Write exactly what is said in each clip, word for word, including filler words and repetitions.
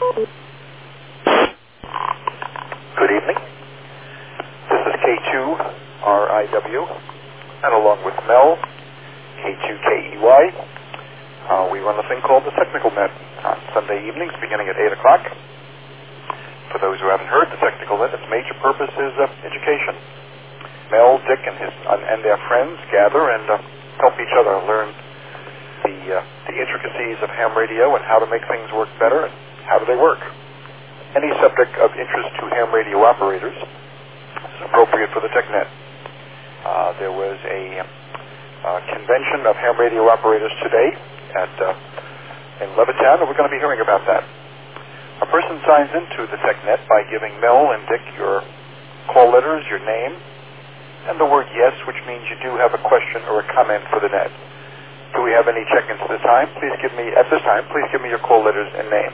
Good evening. This is K two R I W, and along with Mel, K two K E Y, uh, we run a thing called the Technical Net on Sunday evenings beginning at eight o'clock. For those who haven't heard, the Technical Net, its major purpose is uh, education. Mel, Dick, and his uh, and their friends gather and uh, help each other learn the, uh, the intricacies of ham radio and how to make things work better and how do they work. Any subject of interest to ham radio operators is appropriate for the TechNet. Uh, there was a uh, convention of ham radio operators today at uh, in Levittown, and we're going to be hearing about that. A person signs into the TechNet by giving Mel and Dick your call letters, your name, and the word yes, which means you do have a question or a comment for the net. Do we have any check-ins at this time? Please give me, at this time, please give me your call letters and name.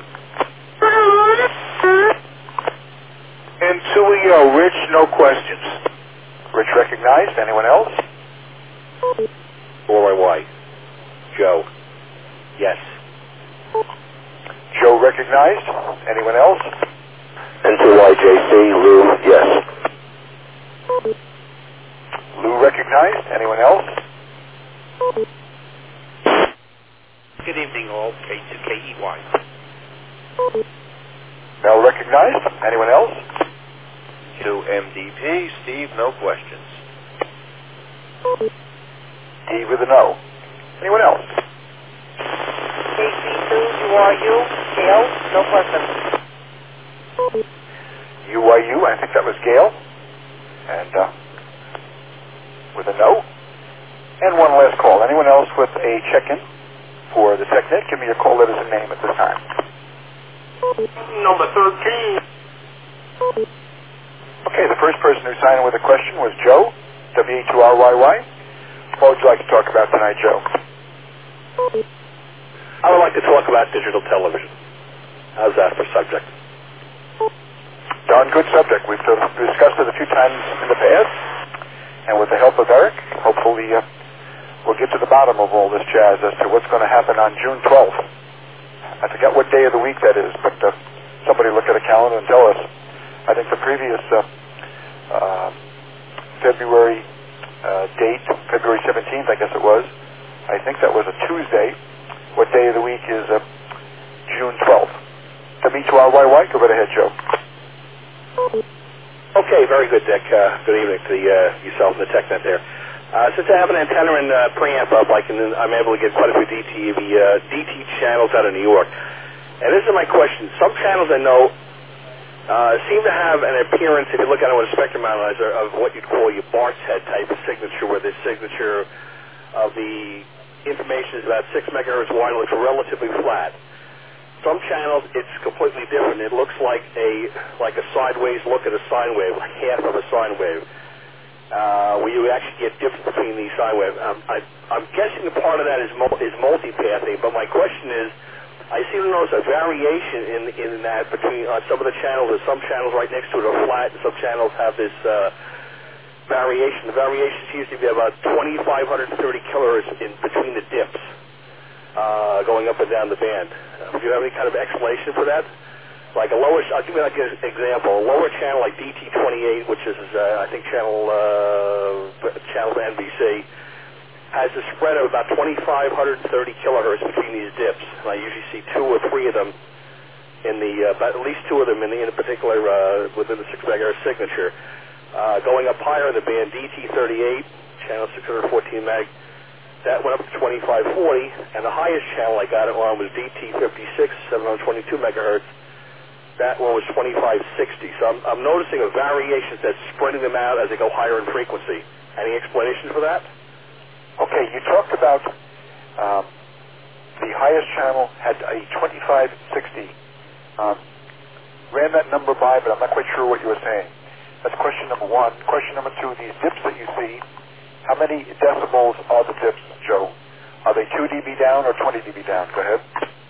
And two we go. Rich, no questions. Rich recognized. Anyone else? Or my wife. Joe. Yes. Joe recognized. Anyone else? N two Y J C, Lou, yes. Lou recognized. Anyone else? Good evening, all. K two K E Y. Mel recognized. Anyone else? To M D P, Steve, no questions. D with a no. Anyone else? K C two, U R U, Gail, no questions. U Y U, I think that was Gail. And uh, with a no. And one last call. Anyone else with a check-in for the TechNet? Give me your call letters and name at this time. Number thirteen. Okay, the first person who signed in with a question was Joe, W E two R Y Y. What would you like to talk about tonight, Joe? I would like to talk about digital television. How's that for subject? Darn good subject. We've discussed it a few times in the past, and with the help of Eric, hopefully uh, we'll get to the bottom of all this jazz as to what's going to happen on June twelfth. I forget what day of the week that is, but uh, somebody look at a calendar and tell us. I think the previous uh, uh, February uh, date, February seventeenth, I guess it was, I think that was a Tuesday. What day of the week is uh, June twelfth? W E two R Y Y, go right ahead, Joe. Okay, very good, Dick. Uh, good evening to the, uh, yourself and the TechNet there. Uh, since I have an antenna and uh, preamp up, I can, I'm able to get quite a few D T V, uh, D T channels out of New York. And this is my question. Some channels I know uh, seem to have an appearance, if you look at it with a spectrum analyzer, of what you'd call your Bart's head type of signature, where the signature of the information is about six megahertz wide and looks relatively flat. Some channels, it's completely different. It looks like a like a sideways look at a sine wave, like half of a sine wave, uh, where you actually get difference between these sine waves. Um, I, I'm guessing a part of that is mul is multipathing, but my question is, I seem to notice a variation in in that between uh, some of the channels. There's some channels right next to it are flat, and some channels have this uh, variation. The variation seems to be about twenty-five thirty kilohertz in between the dips. Uh, going up and down the band. Uh, do you have any kind of explanation for that? Like a lower, I'll give you like an example. A lower channel like D T twenty-eight, which is uh, I think channel uh, channel N B C, has a spread of about twenty-five thirty kilohertz between these dips. And I usually see two or three of them in the, uh, but at least two of them in the in a particular uh, within the six megahertz signature. Uh, going up higher in the band, D T thirty-eight, channel six fourteen meg. That went up to twenty-five forty, and the highest channel I got it on was D T fifty-six, seven twenty-two megahertz. That one was twenty-five sixty. So I'm, I'm noticing a variation that's spreading them out as they go higher in frequency. Any explanation for that? Okay, you talked about um, the highest channel had a twenty-five sixty. Um, ran that number by, but I'm not quite sure what you were saying. That's question number one. Question number two, these dips that you see, how many decibels are the dips, Joe? Are they two decibels down or twenty decibels down? Go ahead.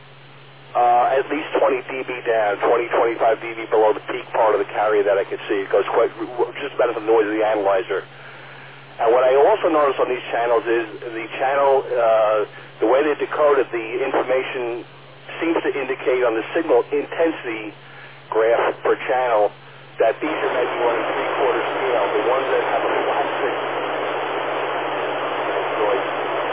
Uh, at least twenty decibels down, twenty, twenty-five decibels below the peak part of the carrier that I could see. It goes quite, just about as the noise of the analyzer. And what I also notice on these channels is the channel, uh, the way they decoded the information seems to indicate on the signal intensity graph per channel that these are maybe running three-quarter scale. The ones that have a flat signal. Noise.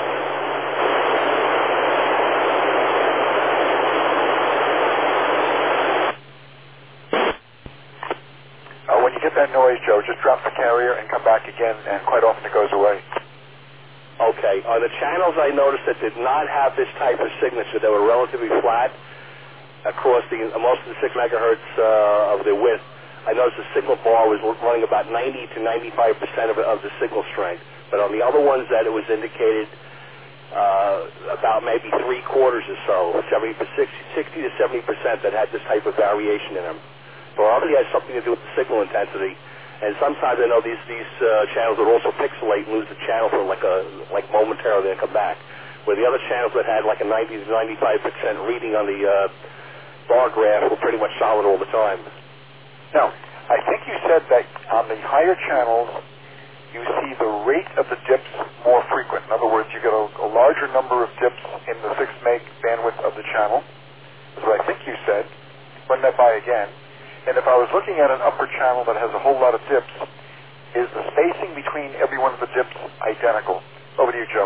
Uh, when you get that noise, Joe, just drop the carrier and come back again, and quite often it goes away. Okay. On the channels I noticed that did not have this type of signature, that were relatively flat across the uh, most of the six megahertz uh, of the width, I noticed the signal bar was running about ninety to ninety-five percent of, of the signal strength. But on the other ones that it was indicated uh, about maybe three quarters or so, seventy, sixty to seventy percent that had this type of variation in them. So obviously it has something to do with the signal intensity. And sometimes I know these these uh, channels would also pixelate and lose the channel for like a like momentarily and come back. Where the other channels that had like a ninety to ninety-five percent reading on the uh, bar graph were pretty much solid all the time. Now, I think you said that on the higher channels you see the rate of the dips more frequent. In other words, you get a, a larger number of dips in the six meg bandwidth of the channel. That's what I think you said. Run that by again. And if I was looking at an upper channel that has a whole lot of dips, is the spacing between every one of the dips identical? Over to you, Joe.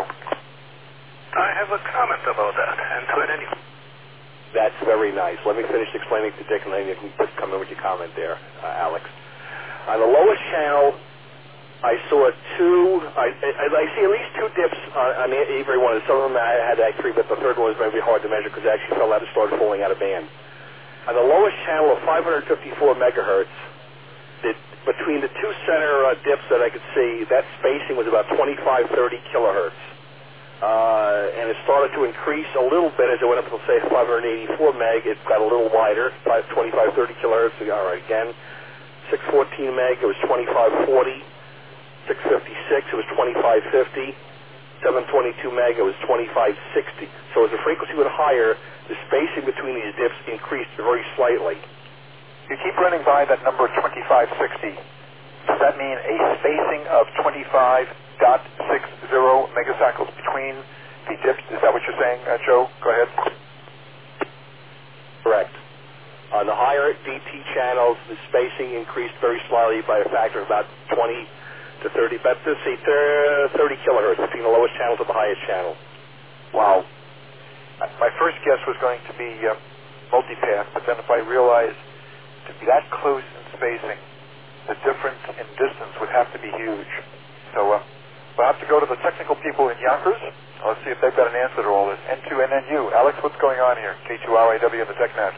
I have a comment about that, and to an any. That's very nice. Let me finish explaining to Dick, and then you can put, come in with your comment there, uh, Alex. On the lowest channel, I saw two, I, I, I see at least two dips on, on every one. Some of them I had actually, but the third one was maybe hard to measure because it actually fell out and started falling out of band. On the lowest channel of five hundred fifty-four megahertz, the, between the two center uh, dips that I could see, that spacing was about twenty-five, thirty kilohertz. Uh, and it started to increase a little bit as it went up to, say, five hundred eighty-four meg. It got a little wider, twenty-five, thirty kilohertz. All right, again, six fourteen meg, it was twenty-five forty. six fifty-six, it was twenty-five fifty. seven twenty-two meg, it was twenty-five sixty. So as the frequency went higher, the spacing between these dips increased very slightly. You keep running by that number twenty-five sixty. Does that mean a spacing of twenty-five point six zero megacycles between the dips? Is that what you're saying, uh, Joe? Go ahead. Correct. On the higher D T channels, the spacing increased very slightly by a factor of about twenty to thirty, but let's see, thirty kilohertz between the lowest channel to the highest channel. Wow. My first guess was going to be uh, multipath, but then if I realized to be that close in spacing, the difference in distance would have to be huge. So uh, we'll have to go to the technical people in Yonkers. Let's see if they've got an answer to all this. N two N N U. Alex, what's going on here? K two R I W and the TechNet.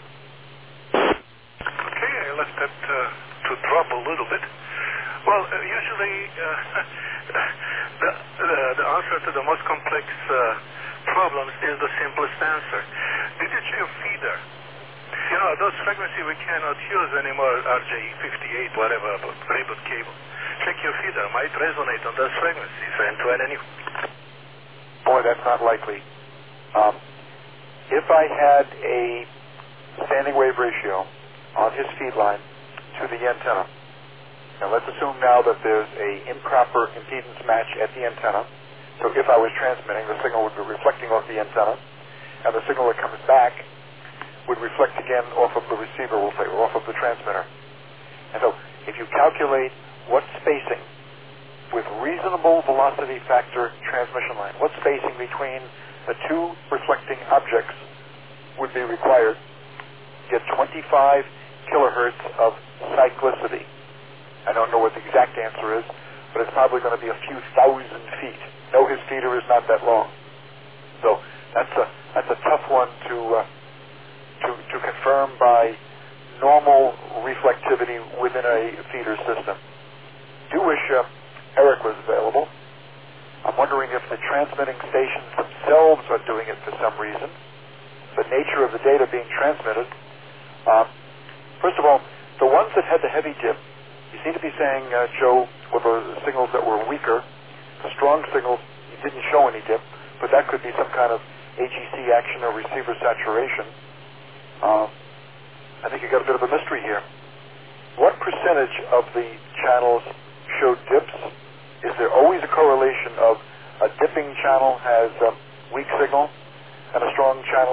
Okay, I left that uh, to drop a little bit. Well, uh, usually uh, the, the, the answer to the most complex uh, problems is the simplest answer. Did you check your feeder? You know, those frequencies we cannot use anymore, R J fifty-eight, whatever, but Raybot cable. Check your feeder. Might resonate on those frequencies. And to any... Boy, that's not likely. Um, if I had a standing wave ratio on his feed line to the antenna, now let's assume now that there's a improper impedance match at the antenna. So if I was transmitting, the signal would be reflecting off the antenna, and the signal that comes back would reflect again off of the receiver, we'll say, or off of the transmitter. And so if you calculate what spacing with reasonable velocity factor transmission line, what spacing between the two reflecting objects would be required, get twenty-five kilohertz of cyclicity. I don't know what the exact answer is, but it's probably going to be a few thousand feet. No, his feeder is not that long. So that's a that's a tough one to uh, to to confirm by normal reflectivity within a feeder system. Do wish uh, Eric was available. I'm wondering if the transmitting stations themselves are doing it for some reason. The nature of the data being transmitted. Um, first of all, the ones that had the heavy dip, you seem to be saying, uh, Joe, were the signals that were weaker. The strong signals, you didn't show any dip, but that could be some kind of A G C action or receiver saturation. Uh, I think you got a bit of a mystery here. What percentage of the channels showed dips? Is there always a correlation of a dipping channel has a weak signal and a strong channel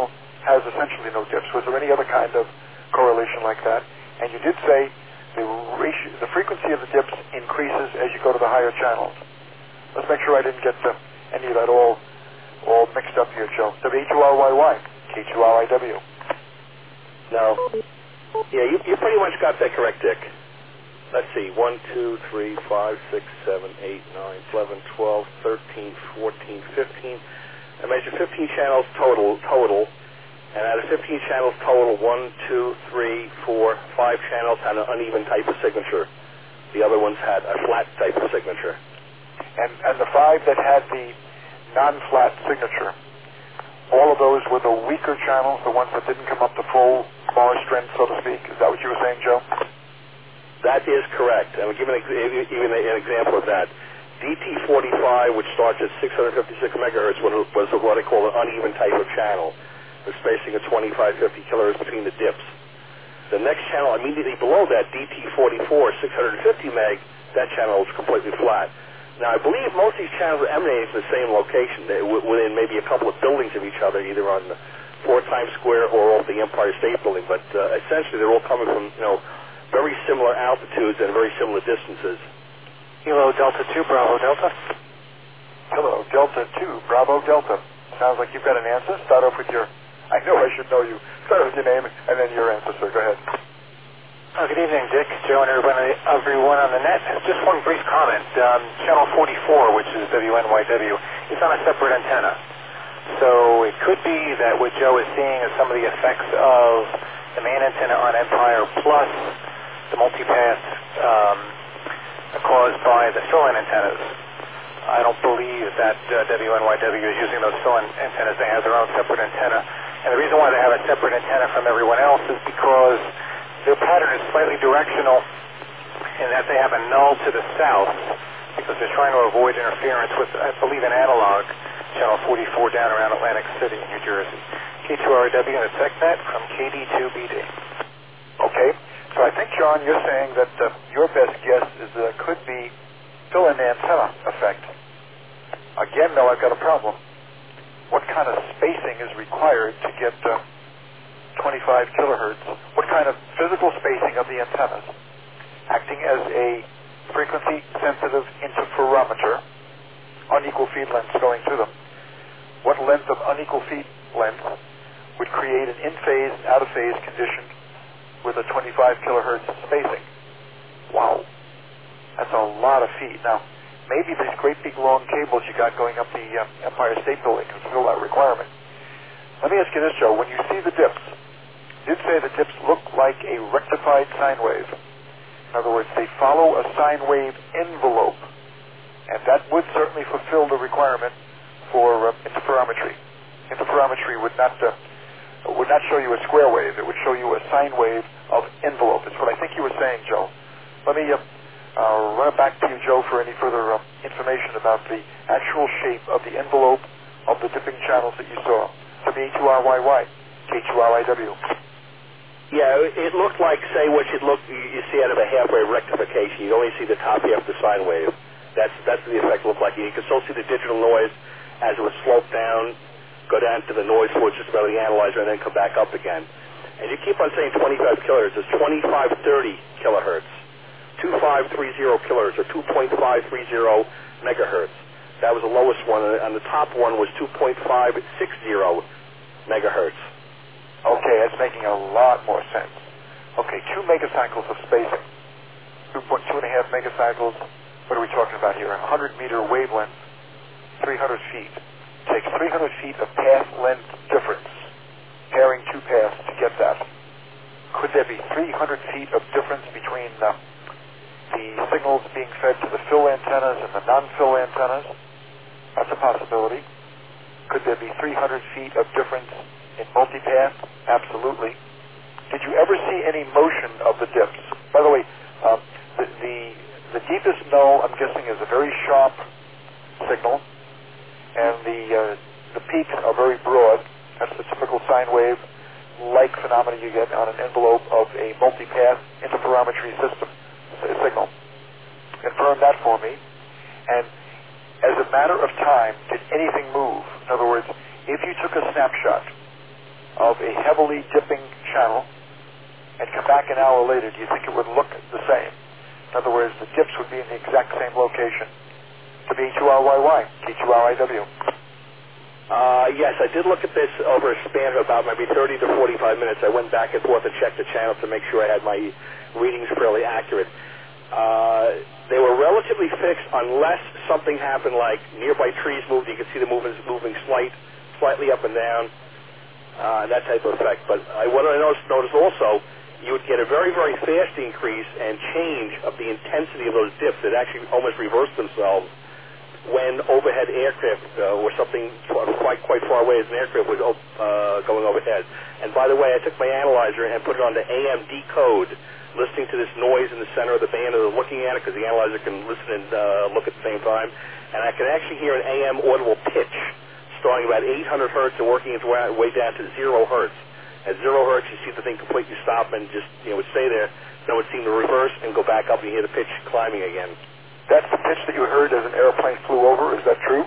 has essentially no dips. Was there any other kind of correlation like that? And you did say the ratio, the frequency of the dips increases as you go to the higher channels. Let's make sure I didn't get uh, any of that all all mixed up here, Joe. W H U R Y Y, K two R I W. No. Yeah, you, you pretty much got that correct, Dick. Let's see, one, two, three, five, six, seven, eight, nine, eleven, twelve, thirteen, fourteen, fifteen. I measured fifteen channels total, total, and out of fifteen channels total, one, two, three, four, five channels had an uneven type of signature. The other ones had a flat type of signature. And, and the five that had the non-flat signature, all of those were the weaker channels, the ones that didn't come up to full bar strength, so to speak. Is that what you were saying, Joe? That is correct. And I'll give an, ex- even an example of that. D T forty-five, which starts at six hundred fifty-six megahertz, was what I call an uneven type of channel, with spacing of twenty-five, fifty kilohertz between the dips. The next channel immediately below that, D T forty-four, six hundred fifty meg, that channel is completely flat. Now, I believe most of these channels are emanating from the same location, they, within maybe a couple of buildings of each other, either on Fort Times Square or off the Empire State Building. But uh, essentially, they're all coming from, you know, very similar altitudes and very similar distances. Hello, Delta two, Bravo Delta. Hello, Delta two, Bravo Delta. Sounds like you've got an answer. Start off with your, I know I should know you. Start with your name and then your answer, sir. Go ahead. Oh, good evening, Dick, Joe, and everybody, everyone on the net. Just one brief comment. Um, channel forty-four, which is W N Y W, is on a separate antenna. So it could be that what Joe is seeing is some of the effects of the main antenna on Empire plus the multipath um, caused by the fill-in antennas. I don't believe that uh, W N Y W is using those fill-in antennas. They have their own separate antenna. And the reason why they have a separate antenna from everyone else is because their pattern is slightly directional in that they have a null to the south because they're trying to avoid interference with, I believe, an analog, channel forty-four down around Atlantic City, New Jersey. K two R I W and a TechNet from K D two B D. Okay. So I think, John, you're saying that uh, your best guess is that it could be fill-in antenna effect. Again, though, I've got a problem. What kind of spacing is required to get uh, twenty-five kilohertz? What kind of physical spacing of the antennas, acting as a frequency-sensitive interferometer, unequal feed lengths going to them? What length of unequal feed length would create an in-phase, out-of-phase condition with a twenty-five kilohertz spacing? Wow, that's a lot of feet. Now, maybe these great big long cables you got going up the uh, Empire State Building can fulfill that requirement. Let me ask you this, Joe. When you see the dips, you did say the dips look like a rectified sine wave. In other words, they follow a sine wave envelope, and that would certainly fulfill the requirement for uh, interferometry. Interferometry would not uh, would not show you a square wave. It would show you a sine wave of envelope. It's what I think you were saying, Joe. Let me uh, uh, run it back to you, Joe, for any further uh, information about the actual shape of the envelope of the dipping channels that you saw. W H U R Y Y, K two R I W. Yeah, it looked like, say, what you'd look, you see out of a half-wave rectification. You only see the top half of the sine wave. That's that's what the effect looked like. You can still see the digital noise as it would slope down, go down to the noise floor just about the analyzer, and then come back up again. And you keep on saying twenty-five kilohertz. It's twenty-five thirty kilohertz, twenty-five thirty kilohertz, or two point five three zero megahertz. That was the lowest one, and the top one was two point five six zero megahertz. Okay, that's making a lot more sense. Okay, two megacycles of spacing. Two, point, two and a half megacycles. What are we talking about here? A one hundred meter wavelength, three hundred feet. Takes three hundred feet of path length difference, pairing two paths to get that. Could there be three hundred feet of difference between uh, the signals being fed to the fill antennas and the non-fill antennas? That's a possibility. Could there be three hundred feet of difference in multipath? Absolutely. Did you ever see any motion of the dips? By the way, um, the, the the deepest null, I'm guessing, is a very sharp signal, and the uh, the peaks are very broad. That's the typical sine wave-like phenomena you get on an envelope of a multipath interferometry system a signal. Confirm that for me. And as a matter of time, did anything move? In other words, if you took a snapshot of a heavily dipping channel and come back an hour later, do you think it would look the same? In other words, the dips would be in the exact same location. To B two R Y Y, K two R I W. Uh, yes, I did look at this over a span of about maybe thirty to forty-five minutes. I went back and forth and checked the channel to make sure I had my readings fairly accurate. Uh, they were relatively fixed unless something happened like nearby trees moved. You could see the movement moving slight, slightly up and down, uh, that type of effect. But I, what I noticed, noticed also, you would get a very, very fast increase and change of the intensity of those dips that actually almost reversed themselves when overhead aircraft uh, or something quite quite far away as an aircraft was uh, going overhead. And by the way, I took my analyzer and put it on the A M decode, listening to this noise in the center of the band as I was looking at it, because the analyzer can listen and uh, look at the same time. And I can actually hear an A M audible pitch starting about eight hundred hertz and working its way, way down to zero hertz. At zero hertz, you see the thing completely stop and just, you know, would stay there. Then it would seem to reverse and go back up and you hear the pitch climbing again. That's the pitch that you heard as an airplane flew over. Is that true?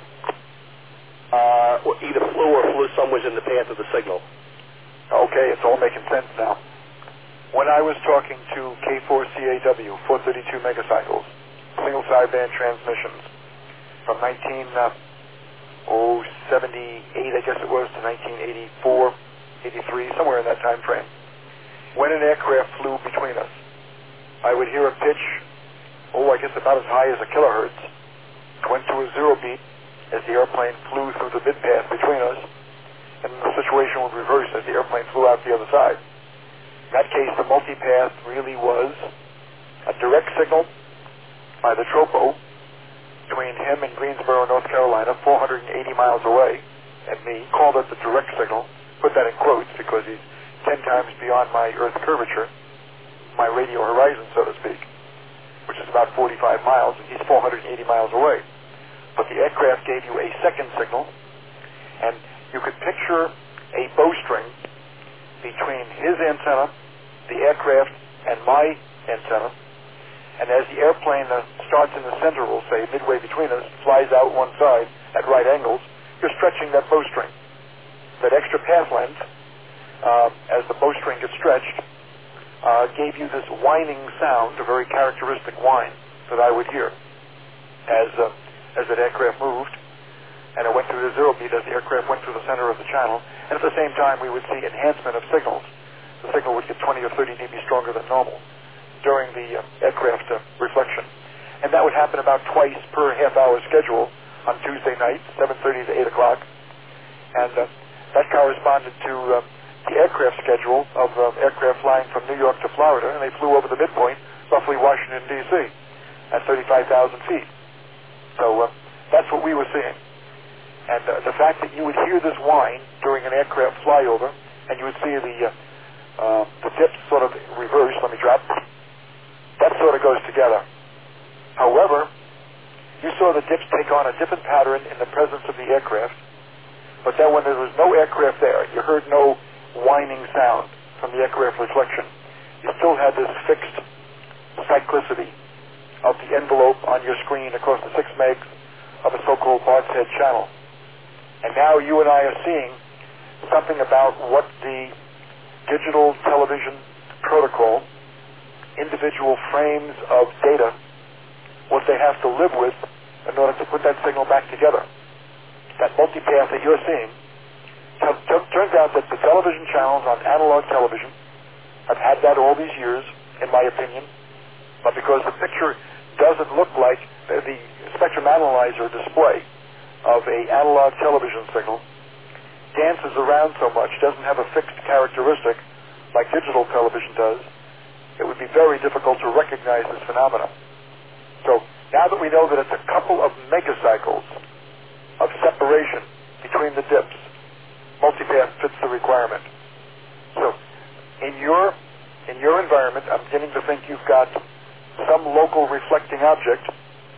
Uh, or either flew or flew somewhere in the path of the signal. Okay, it's all making sense now. When I was talking to K four C A W, four thirty-two megacycles, single sideband transmissions, from nineteen seventy-eight, I guess it was, to nineteen eighty-four, eighty-three, somewhere in that time frame, when an aircraft flew between us, I would hear a pitch, oh, I guess about as high as a kilohertz, went to a zero beat as the airplane flew through the mid-path between us, and the situation would reverse as the airplane flew out the other side. In that case, the multipath really was a direct signal by the tropo between him and Greensboro, North Carolina, four hundred eighty miles away, and me, called it the direct signal, put that in quotes because he's ten times beyond my Earth curvature, my radio horizon, so to speak, which is about forty-five miles, and he's four hundred eighty miles away. But the aircraft gave you a second signal, and you could picture a bowstring between his antenna, the aircraft, and my antenna, and as the airplane uh, starts in the center, we'll say, midway between us, flies out one side at right angles, you're stretching that bowstring. That extra path length, uh, as the bowstring gets stretched, uh, gave you this whining sound, a very characteristic whine that I would hear as uh, as that aircraft moved, and it went through the zero beat as the aircraft went through the center of the channel, and at the same time we would see enhancement of signals. The signal would get twenty or thirty dB stronger than normal during the uh, aircraft uh, reflection. And that would happen about twice per half-hour schedule on Tuesday night, seven thirty to eight o'clock. And uh, that corresponded to uh, the aircraft schedule of uh, aircraft flying from New York to Florida, and they flew over the midpoint, roughly Washington, D C, at thirty-five thousand feet. So uh, that's what we were seeing. And uh, the fact that you would hear this whine during an aircraft flyover, and you would see the, uh, uh, the dips sort of reverse, let me drop, that sort of goes together. However, you saw the dips take on a different pattern in the presence of the aircraft, but then when there was no aircraft there, you heard no whining sound from the aircraft reflection. You still had this fixed cyclicity of the envelope on your screen across the six megs of a so-called Bart's Head channel. And now you and I are seeing something about what the digital television protocol, individual frames of data, what they have to live with in order to put that signal back together. That multipath that you're seeing, t- t- turns out that the television channels on analog television have had that all these years, in my opinion, but because the picture doesn't look like the, the spectrum analyzer display of a analog television signal dances around so much, doesn't have a fixed characteristic like digital television does, it would be very difficult to recognize this phenomenon. So now that we know that it's a couple of megacycles of separation between the dips, multipath fits the requirement. So in your in your environment, I'm beginning to think you've got some local reflecting object,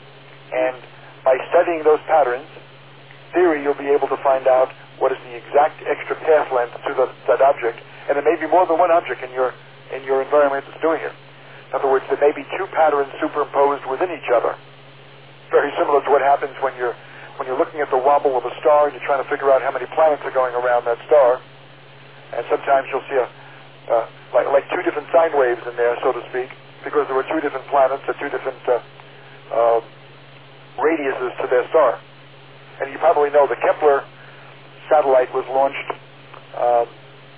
and by studying those patterns, theory, you'll be able to find out what is the exact extra path length to the, that object, and there may be more than one object in your in your environment that's doing it. In other words, there may be two patterns superimposed within each other. Very similar to what happens when you're when you're looking at the wobble of a star and you're trying to figure out how many planets are going around that star. and sometimes you'll see a uh, like like two different sine waves in there, so to speak, because there were two different planets at two different uh, uh, radiuses to their star. And you probably know the Kepler satellite was launched um,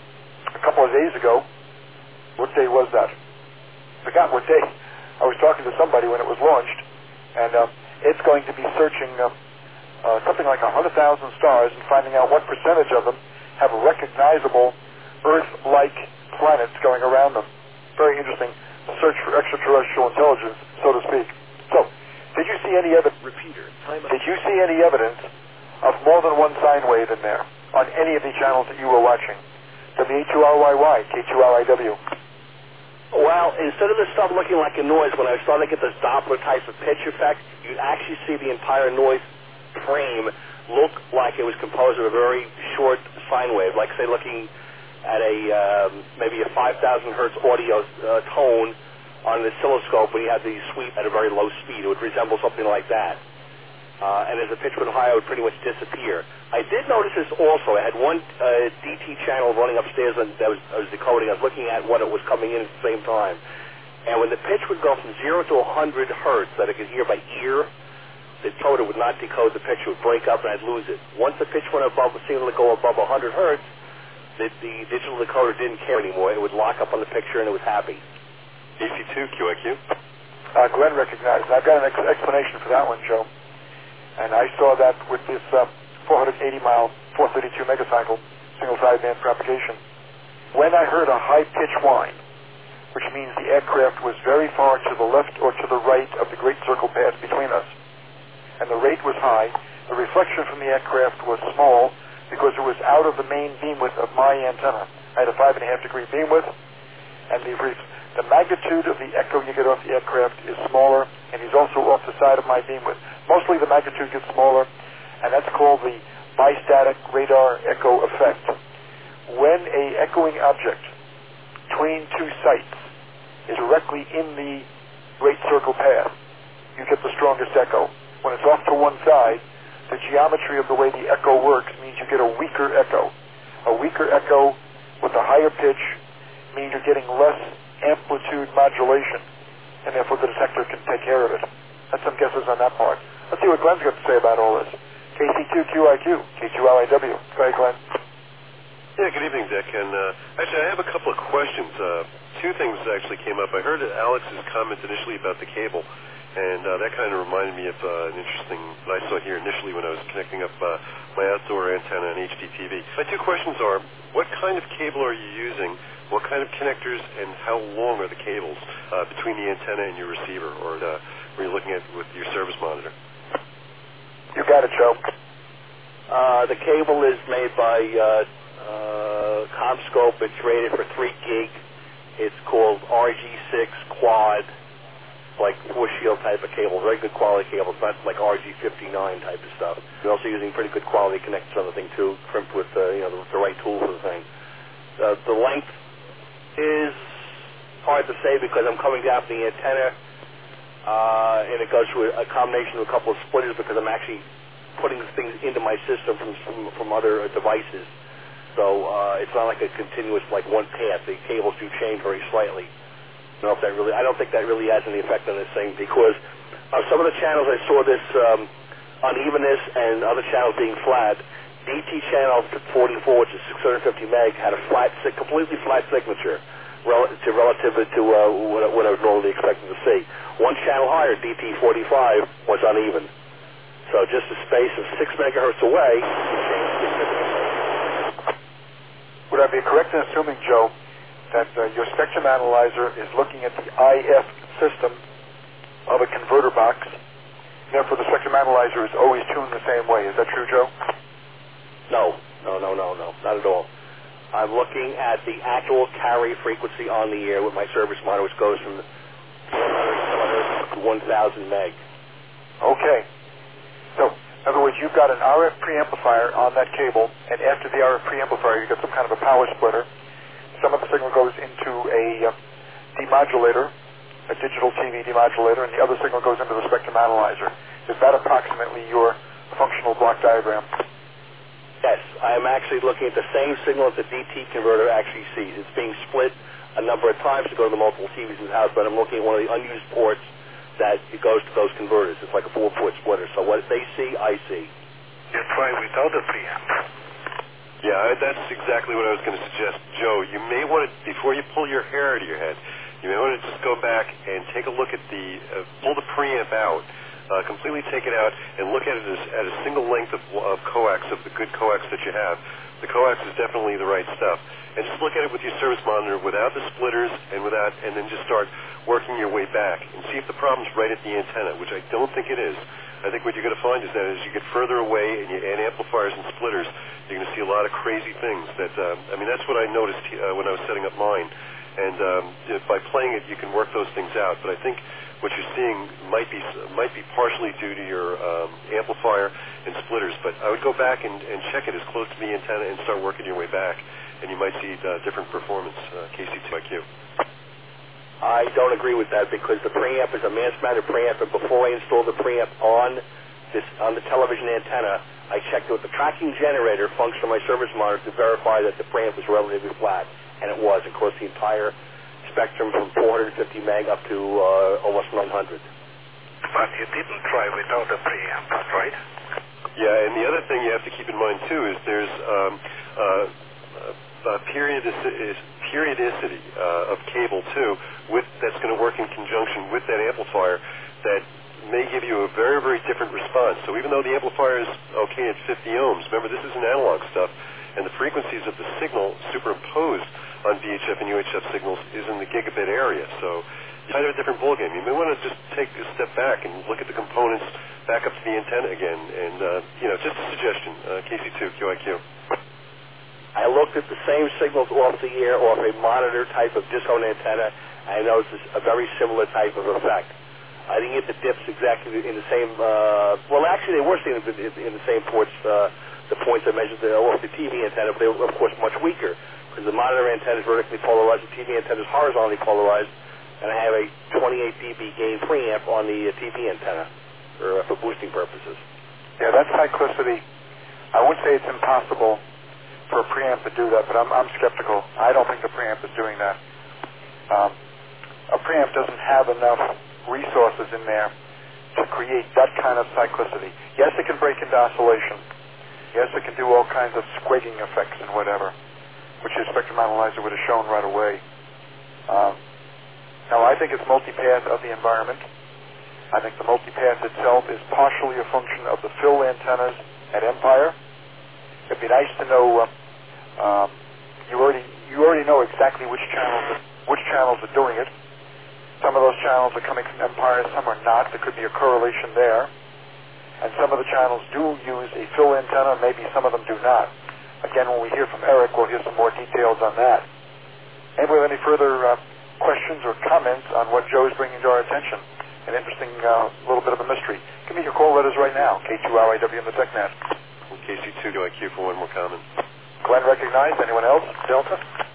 a couple of days ago. What day was that? Forgot what day. I was talking to somebody when it was launched, and uh, it's going to be searching uh, uh, something like one hundred thousand stars and finding out what percentage of them have recognizable Earth-like planets going around them. Very interesting search for extraterrestrial intelligence, so to speak. So, did you see any evidence? Repeater. Time Did you see any evidence of more than one sine wave in there on any of the channels that you were watching? W A two R Y Y, K two L I W. Well, instead of the stuff looking like a noise, when I started to get this Doppler type of pitch effect, you'd actually see the entire noise frame look like it was composed of a very short sine wave, like, say, looking at a um, maybe a five thousand hertz audio uh, tone on an oscilloscope when you had the sweep at a very low speed. It would resemble something like that. Uh, and as the pitch went higher, it would pretty much disappear. I did notice this also. I had one uh, D T channel running upstairs and that was, I was decoding. I was looking at what it was coming in at the same time. And when the pitch would go from zero to one hundred hertz that I could hear by ear, the decoder would not decode the pitch. It would break up and I'd lose it. Once the pitch went above, seemed to go above one hundred hertz, the, the digital decoder didn't care anymore. It would lock up on the picture and it was happy. A C two Q I Q. Uh, Glenn recognized. I've got an ex- explanation for that one, Joe. And I saw that with this uh, four hundred eighty mile, four thirty-two megacycle single sideband propagation. When I heard a high pitch whine, which means the aircraft was very far to the left or to the right of the Great Circle path between us, and the rate was high, the reflection from the aircraft was small because it was out of the main beam width of my antenna. I had a five and a half degree beam width, and the re- the magnitude of the echo you get off the aircraft is smaller, and he's also off the side of my beam width. Mostly the magnitude gets smaller, and that's called the bistatic radar echo effect. When a echoing object between two sites is directly in the Great Circle path, you get the strongest echo. When it's off to one side, the geometry of the way the echo works means you get a weaker echo. A weaker echo with a higher pitch means you're getting less amplitude modulation, and therefore the detector can take care of it. That's some guesses on that part. Let's see what Glenn's got to say about all this. K C two Q I Q, K two L I W. Go ahead, Glenn. Yeah, good evening, Dick. And uh, actually, I have a couple of questions. Uh, two things actually came up. I heard Alex's comment initially about the cable, and uh, that kind of reminded me of uh, an interesting that I saw here initially when I was connecting up uh, my outdoor antenna and H D T V. My two questions are, what kind of cable are you using? What kind of connectors and how long are the cables uh, between the antenna and your receiver, or uh, were you looking at with your service monitor? You got it, Joe. Uh, the cable is made by uh, uh, CommScope. It's rated for three gig. It's called R G six Quad, like Force Shield type of cable. Very good quality cable. It's not like R G fifty-nine type of stuff. We're also using pretty good quality connectors on the thing too, crimped with uh, you know the, the right tool for the thing. Uh, the length is hard to say because I'm coming down from the antenna, uh, and it goes through a, a combination of a couple of splitters because I'm actually putting things into my system from from, from other uh, devices. So uh, it's not like a continuous, like one path. The cables do change very slightly. I don't know if that really. I don't think that really has any effect on this thing because uh, some of the channels I saw this um, unevenness and other channels being flat. D T channel forty-four, which is six hundred fifty meg, had a flat, completely flat signature relative, relative to uh, what, what I would normally expect to see. One channel higher, D T forty-five, was uneven. So just a space of six megahertz away, changed significantly. Would I be correct in assuming, Joe, that uh, your spectrum analyzer is looking at the I F system of a converter box? Therefore, the spectrum analyzer is always tuned the same way. Is that true, Joe? No, no, no, no, no, not at all. I'm looking at the actual carry frequency on the air with my service monitor, which goes from one thousand meg. Okay. So, in other words, you've got an R F preamplifier on that cable, and after the R F preamplifier, you've got some kind of a power splitter. Some of the signal goes into a uh, demodulator, a digital T V demodulator, and the other signal goes into the spectrum analyzer. Is that approximately your functional block diagram? Yes, I am actually looking at the same signal that the D T converter actually sees. It's being split a number of times to go to the multiple T Vs in the house, but I'm looking at one of the unused ports that it goes to those converters. It's like a four-port splitter. So what they see, I see. You try without the preamp. Yeah, I, that's exactly what I was going to suggest. Joe, you may want to, before you pull your hair out of your head, you may want to just go back and take a look at the, uh, pull the preamp out, uh, completely take it out, and look at it as, at a single length of, of coax, of the good coax that you have. The coax is definitely the right stuff. And just look at it with your service monitor without the splitters and without, and then just start working your way back and see if the problem's right at the antenna, which I don't think it is. I think what you're going to find is that as you get further away and you add amplifiers and splitters, you're going to see a lot of crazy things. That um, I mean, that's what I noticed uh, when I was setting up mine. And um, you know, by playing it, you can work those things out. But I think what you're seeing might be might be partially due to your um, amplifier and splitters. But I would go back and, and check it as close to the antenna and start working your way back, and you might see uh, different performance. Uh, K C two I Q. I don't agree with that because the preamp is a mass-mounted preamp, and before I installed the preamp on this on the television antenna, I checked with the tracking generator function of my service monitor to verify that the preamp was relatively flat, and it was across the entire spectrum from four hundred fifty meg up to uh, almost nine hundred. But you didn't try without the preamp, right? Yeah, and the other thing you have to keep in mind too is there's um, uh, uh, periodicity, periodicity uh, of cable too, with that's going to work in conjunction with that amplifier that may give you a very, very different response. So even though the amplifier is okay at fifty ohms, remember this is an analog stuff, and the frequencies of the signal superimposed on V H F and U H F signals is in the gigabit area. So it's kind of a different ballgame. You may want to just take a step back and look at the components back up to the antenna again. And, uh, you know, just a suggestion, uh, K C two Q I Q. I looked at the same signals off the air, off a monitor type of disco antenna, and I noticed a very similar type of effect. I didn't get the dips exactly in the same, uh, well, actually they were seen in, in the same ports, uh, the points I measured the, off the T V antenna, but they were, of course, much weaker, because the monitor antenna is vertically polarized, the T V antenna is horizontally polarized, and I have a twenty-eight D B gain preamp on the uh, T V antenna for, uh, for boosting purposes. Yeah, that cyclicity, I would say it's impossible for a preamp to do that, but I'm, I'm skeptical. I don't think the preamp is doing that. Um, a preamp doesn't have enough resources in there to create that kind of cyclicity. Yes, it can break into oscillation. Yes, it can do all kinds of squigging effects and whatever, which your spectrum analyzer would have shown right away. Um, now, I think it's multipath of the environment. I think the multipath itself is partially a function of the fill antennas at Empire. It'd be nice to know. Uh, um, you already you already know exactly which channels are, which channels are doing it. Some of those channels are coming from Empire, some are not. There could be a correlation there. And some of the channels do use a fill antenna, maybe some of them do not. Again, when we hear from Eric, we'll hear some more details on that. Anybody have any further uh, questions or comments on what Joe is bringing to our attention? An interesting uh, little bit of a mystery. Give me your call letters right now, K two R I W in the TechNet. K C two Q I Q for one more comment. Glenn recognized. Anyone else? Delta?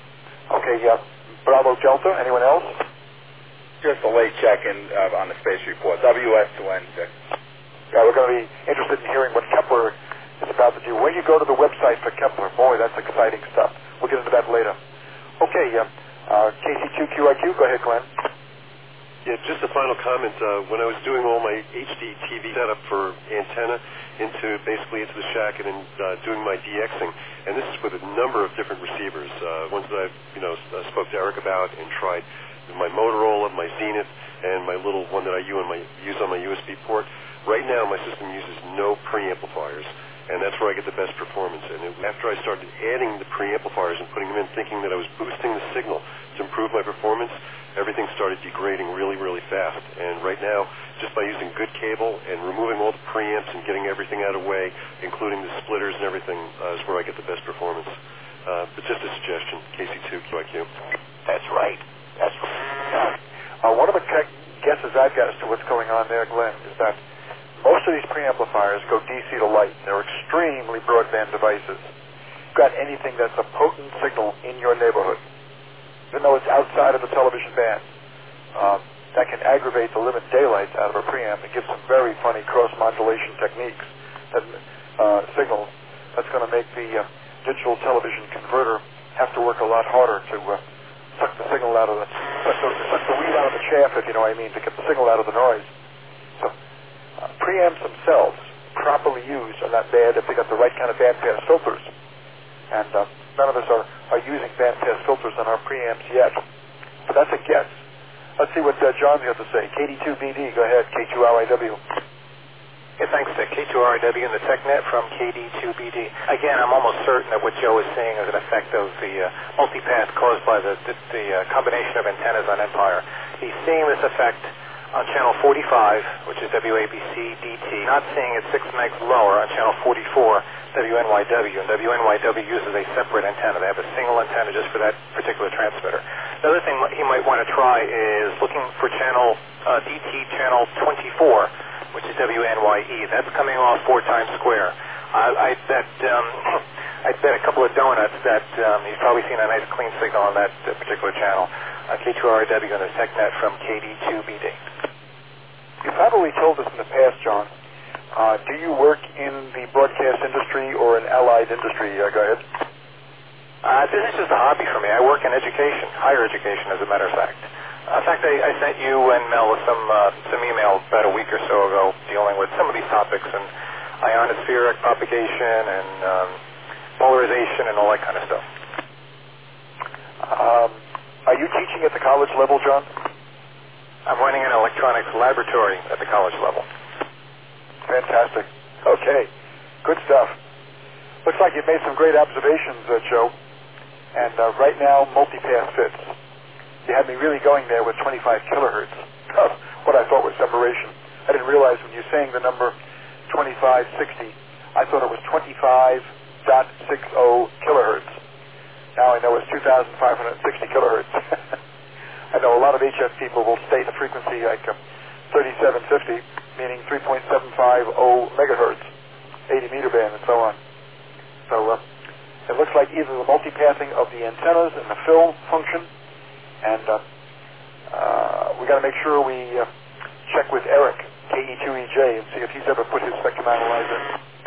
Okay, yeah. Bravo Delta. Anyone else? Just a late check-in uh, on the space report. W S two N six. Yeah, we're going to be interested in hearing what Kepler is about to do. When you go to the website for Kepler, boy, that's exciting stuff. We'll get into that later. Okay, uh, uh, K C two Q I Q. Go ahead, Glenn. Yeah, just a final comment. Uh, when I was doing all my H D T V setup for antenna into basically into the shack and then uh, doing my DXing, and this is with a number of different receivers, uh, ones that I've you know uh, spoke to Eric about and tried, my Motorola, my Zenith, and my little one that I use on my use on my U S B port. Right now, my system uses no preamplifiers, and that's where I get the best performance. And it, after I started adding the preamplifiers and putting them in, thinking that I was boosting the signal to improve my performance, everything started degrading really, really fast. And right now, just by using good cable and removing all the preamps and getting everything out of the way, including the splitters and everything, uh, is where I get the best performance. Uh, but just a suggestion, K C two Q I Q. That's right. That's right. Uh, one of the guesses I've got as to what's going on there, Glenn, is that most of these preamplifiers go D C to light. They're extremely broadband devices. You've got anything that's a potent signal in your neighborhood, even though it's outside of the television band, um, that can aggravate the limit daylight out of a preamp and give some very funny cross-modulation techniques, that uh, signals. that's going to make the uh, digital television converter have to work a lot harder to uh, suck the signal out of the, suck the, suck the weed out of the chaff, if you know what I mean, to get the signal out of the noise. So uh, preamps themselves, properly used, are not bad if they got the right kind of bandpass filters. And uh, none of us are, are using bandpass filters on our preamps yet. But that's a guess. Let's see what uh, John's got to say. K D two B D, go ahead, K two R I W. Yeah, thanks, Dick. K two R I W and the TechNet from K D two B D. Again, I'm almost certain that what Joe is seeing is an effect of the uh, multipath caused by the, the, the uh, combination of antennas on Empire. He's seeing this effect on channel forty-five, which is W A B C D T, not seeing it six megs lower on channel forty-four, W N Y W, and W N Y W uses a separate antenna. They have a single antenna just for that particular transmitter. The other thing he might want to try is looking for channel uh, D T channel twenty-four, which is W N Y E. That's coming off four times square. I, I bet um, I bet a couple of donuts that um, he's probably seen a nice clean signal on that uh, particular channel. Uh, K two R I W and the TechNet from K D two B D. You've probably told us in the past, John. Uh, do you work in the broadcast industry or an allied industry? Uh, go ahead. Uh, this is just a hobby for me. I work in education, higher education, as a matter of fact. Uh, in fact, I, I sent you and Mel some uh, some emails about a week or so ago dealing with some of these topics and ionospheric propagation and um, polarization and all that kind of stuff. Um, are you teaching at the college level, John? I'm running an electronics laboratory at the college level. Fantastic. Okay. Good stuff. Looks like you've made some great observations, uh, Joe. And uh, right now, multipath fits. You had me really going there with twenty-five kilohertz. What I thought was separation. I didn't realize when you're saying the number twenty-five sixty, I thought it was twenty-five point six zero kilohertz. Now I know it's two thousand five hundred sixty kilohertz. I know a lot of H F people will state a frequency like uh, thirty-seven fifty, meaning three point seven five zero megahertz, eighty meter band, and so on. So uh, it looks like either the multipathing of the antennas and the fill function, and uh, uh, we got to make sure we uh, check with Eric, K E two E J, and see if he's ever put his spectrum analyzer,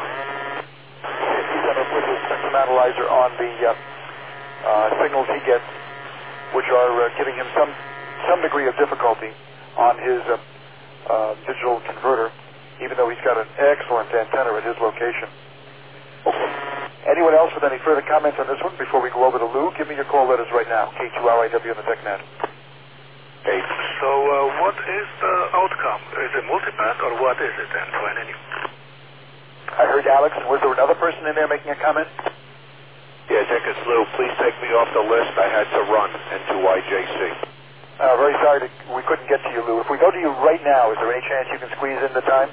if he's ever put his spectrum analyzer on the uh, uh, signals he gets, which are uh, giving him some some degree of difficulty on his uh, uh, digital converter, even though he's got an excellent antenna at his location. Okay. Anyone else with any further comments on this one before we go over to Lou? Give me your call letters right now, K two R I W on the TechNet. Okay. So uh, what is the outcome? Is it multipath or what is it then, for any? I heard Alex. Was there another person in there making a comment? Yeah, Dick, it's Lou. Please take me off the list. I had to run into Y J C. Uh, very sorry to, we couldn't get to you, Lou. If we go to you right now, is there any chance you can squeeze in the time?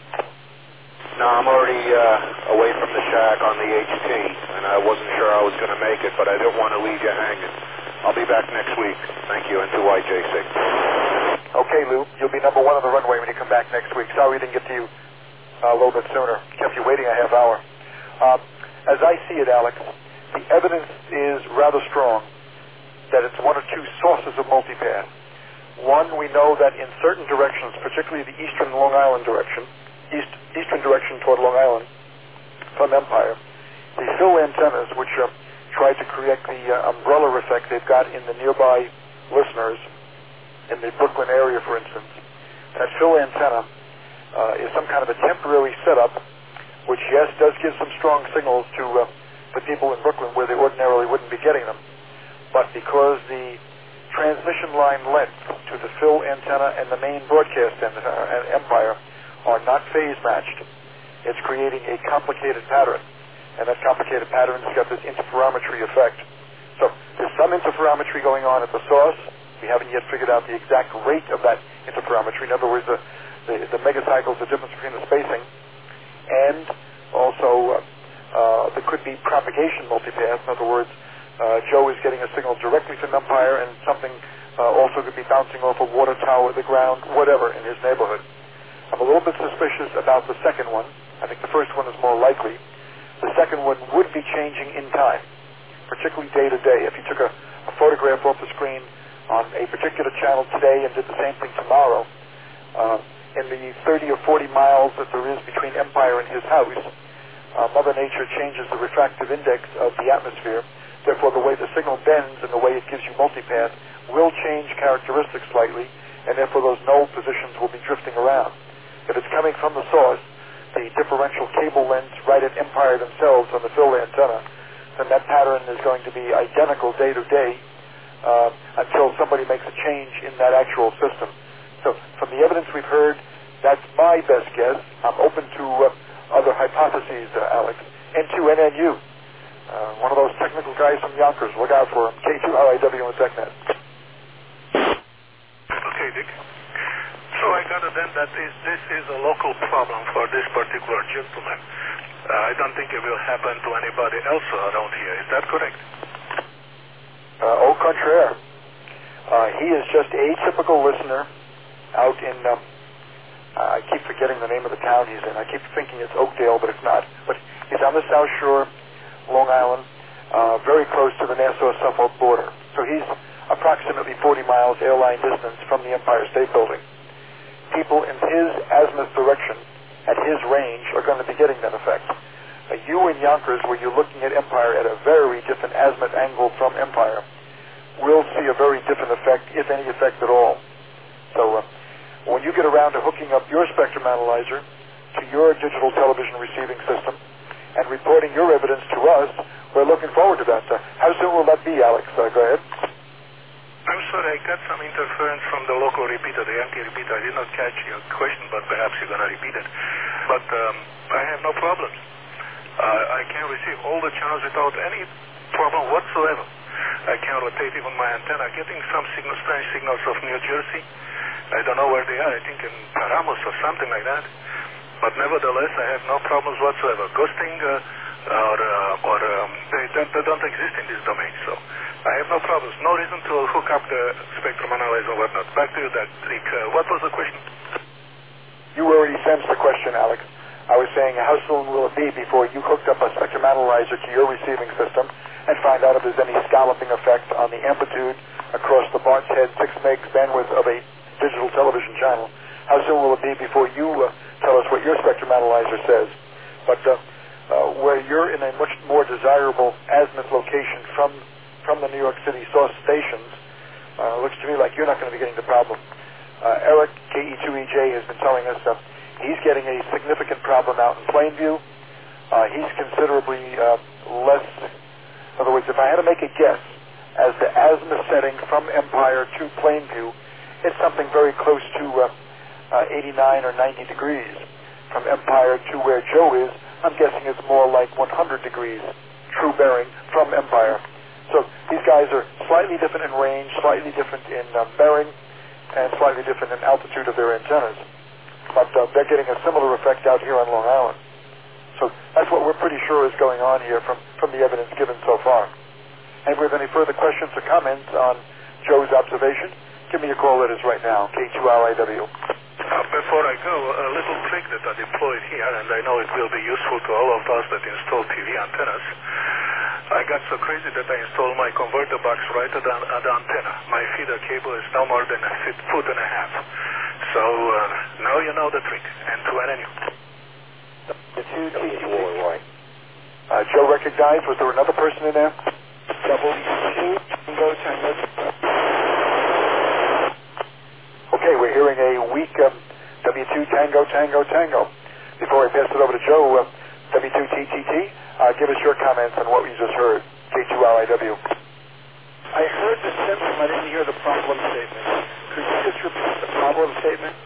No, I'm already uh, away from the shack on the H T, and I wasn't sure I was going to make it, but I didn't want to leave you hanging. I'll be back next week. Thank you, and to Y J C. Okay, Lou. You'll be number one on the runway when you come back next week. Sorry we didn't get to you uh, a little bit sooner. Kept you waiting a half hour. Uh, as I see it, Alex, the evidence is rather strong that it's one or two sources of multipath. One, we know that in certain directions, particularly the eastern Long Island direction, east, eastern direction toward Long Island from Empire, the fill antennas, which uh, try to create the uh, umbrella effect they've got in the nearby listeners, in the Brooklyn area, for instance, that fill antenna uh, is some kind of a temporary setup, which, yes, does give some strong signals to uh, the people in Brooklyn where they ordinarily wouldn't be getting them. But because the transmission line length to the fill antenna and the main broadcast antenna and Empire are not phase matched, it's creating a complicated pattern. And that complicated pattern has got this interferometry effect. So there's some interferometry going on at the source. We haven't yet figured out the exact rate of that interferometry. In other words, the, the, the megacycles, the difference between the spacing. And also, uh, uh, there could be propagation multipath. In other words, uh, Joe is getting a signal directly from Empire, and something uh, also could be bouncing off a water tower, the ground, whatever, in his neighborhood. I'm a little bit suspicious about the second one. I think the first one is more likely. The second one would be changing in time, particularly day to day. If you took a, a photograph off the screen on a particular channel today and did the same thing tomorrow, uh, in the thirty or forty miles that there is between Empire and his house, uh, Mother Nature changes the refractive index of the atmosphere. Therefore, the way the signal bends and the way it gives you multipath will change characteristics slightly, and therefore those null positions will be drifting around. If it's coming from the source, the differential cable lengths right at Empire themselves on the fill antenna, then that pattern is going to be identical day to day uh, until somebody makes a change in that actual system. So from the evidence we've heard, that's my best guess. I'm open to uh, other hypotheses, uh, Alex. N two N N U, uh, one of those technical guys from Yonkers. Look out for him. K two R I W and TechNet. Okay, Dick. So I got it then that is, this is a local problem for this particular gentleman. Uh, I don't think it will happen to anybody else around here. Is that correct? Uh, au contraire. Uh, he is just a typical listener out in, um, uh, I keep forgetting the name of the town he's in. I keep thinking it's Oakdale, but it's not. But he's on the South Shore, Long Island, uh, very close to the Nassau-Suffolk border. So he's approximately forty miles airline distance from the Empire State Building. People in his azimuth direction at his range are going to be getting that effect. Uh, you in Yonkers, where you're looking at Empire at a very different azimuth angle from Empire, will see a very different effect, if any effect at all. So uh, when you get around to hooking up your spectrum analyzer to your digital television receiving system and reporting your evidence to us, we're looking forward to that. Uh, how soon will that be, Alex? Uh, go ahead. I'm sorry, I got some interference from the local repeater, the Yankee repeater. I did not catch your question, but perhaps you're going to repeat it. But um, I have no problems. Uh, I can receive all the channels without any problem whatsoever. I can rotate even my antenna, getting some signals, strange signals of New Jersey. I don't know where they are. I think in Paramus or something like that. But nevertheless, I have no problems whatsoever. Ghosting uh, or, uh, or um, they, don't, they don't exist in this domain. So I have no problems. No reason to hook up the spectrum analyzer or whatnot. Back to you, Dick. Uh, what was the question? You already sensed the question, Alex. I was saying, how soon will it be before you hooked up a spectrum analyzer to your receiving system and find out if there's any scalloping effect on the amplitude across the Bart's Head six megs bandwidth of a digital television channel? How soon will it be before you uh, tell us what your spectrum analyzer says? But uh, uh, where you're in a much more desirable azimuth location from from the New York City source stations, uh, looks to me like you're not going to be getting the problem. Uh, Eric, K E two E J, has been telling us uh, he's getting a significant problem out in Plainview. Uh, he's considerably uh, less, in other words, if I had to make a guess as the azimuth setting from Empire to Plainview, it's something very close to uh, uh, eighty-nine or ninety degrees. From Empire to where Joe is, I'm guessing it's more like one hundred degrees true bearing from Empire. So these guys are slightly different in range, slightly different in uh, bearing, and slightly different in altitude of their antennas. But uh, they're getting a similar effect out here on Long Island. So that's what we're pretty sure is going on here from, from the evidence given so far. And if we have any further questions or comments on Joe's observation, give me a call. That is right now, K two R I W. Uh, before I go, a little trick that I deployed here, and I know it will be useful to all of us that install T V antennas. I got so crazy that I installed my converter box right at the, at the antenna. My feeder cable is no more than a foot, foot and a half. So uh, now you know the trick. And to N N U. The two T T T. Uh, Joe recognized. Was there another person in there? Double two Tango Tango. Okay, we're hearing a weak um, W two Tango Tango Tango. Before I pass it over to Joe, uh, W two T T T, uh, give us your comments on what we just heard. K two R I W. I heard the symptom. I didn't hear the problem statement. Could you just repeat the problem statement?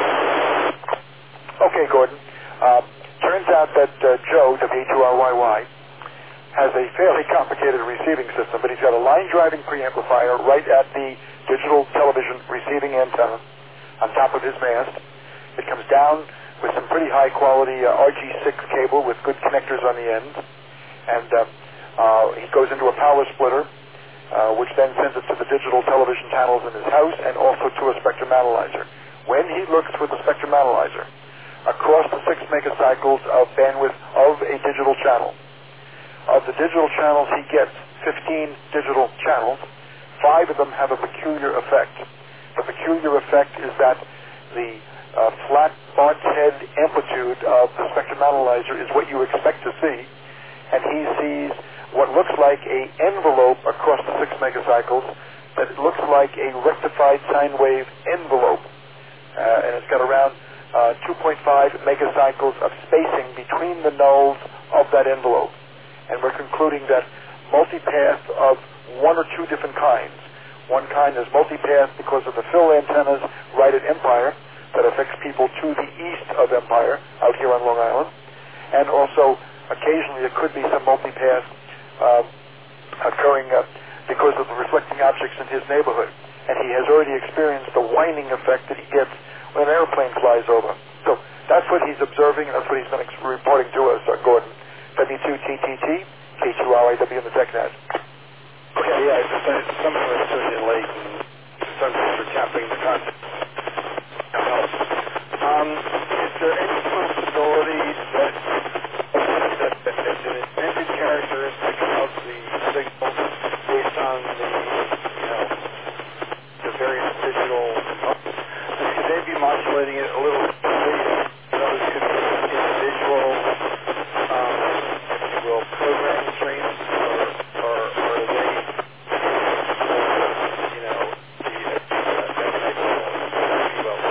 Okay, Gordon. Uh, turns out that uh, Joe, W two R Y Y, has a fairly complicated receiving system, but he's got a line-driving preamplifier right at the digital television receiving antenna on top of his mast. It comes down with some pretty high-quality uh, R G six cable with good connectors on the end, and uh, uh, he goes into a power splitter, uh, which then sends it to the digital television channels in his house and also to a spectrum analyzer. When he looks with the spectrum analyzer across the six megacycles of bandwidth of a digital channel, of the digital channels he gets fifteen digital channels, five of them have a peculiar effect. The peculiar effect is that the uh, flat Bart's head amplitude of the spectrum analyzer is what you expect to see, and he sees what looks like a envelope across the six megacycles that looks like a rectified sine wave envelope, uh, and it's got around uh, two point five megacycles of spacing between the nulls of that envelope. And we're concluding that multipath of one or two different kinds. One kind is multipath because of the fill antennas right at Empire that affects people to the east of Empire out here on Long Island. And also, occasionally, there could be some multipath uh, occurring uh, because of the reflecting objects in his neighborhood. And he has already experienced the whining effect that he gets when an airplane flies over. So that's what he's observing, and that's what he's been ex- reporting to us, uh, Gordon. W two T T T, K two R I W in the TechNet. Okay, yeah, it's just uh, some of it's certainly late, and sometimes for tapping the content. Um, is there any possibility that, that, that there's an intended characteristic of the signal based on the, you know, the various digital components? Could they be modulating it a little differently? In others, could be individual, um, if you will, program streams, or, or, or are they, you know, the, uh, that type of, if you will.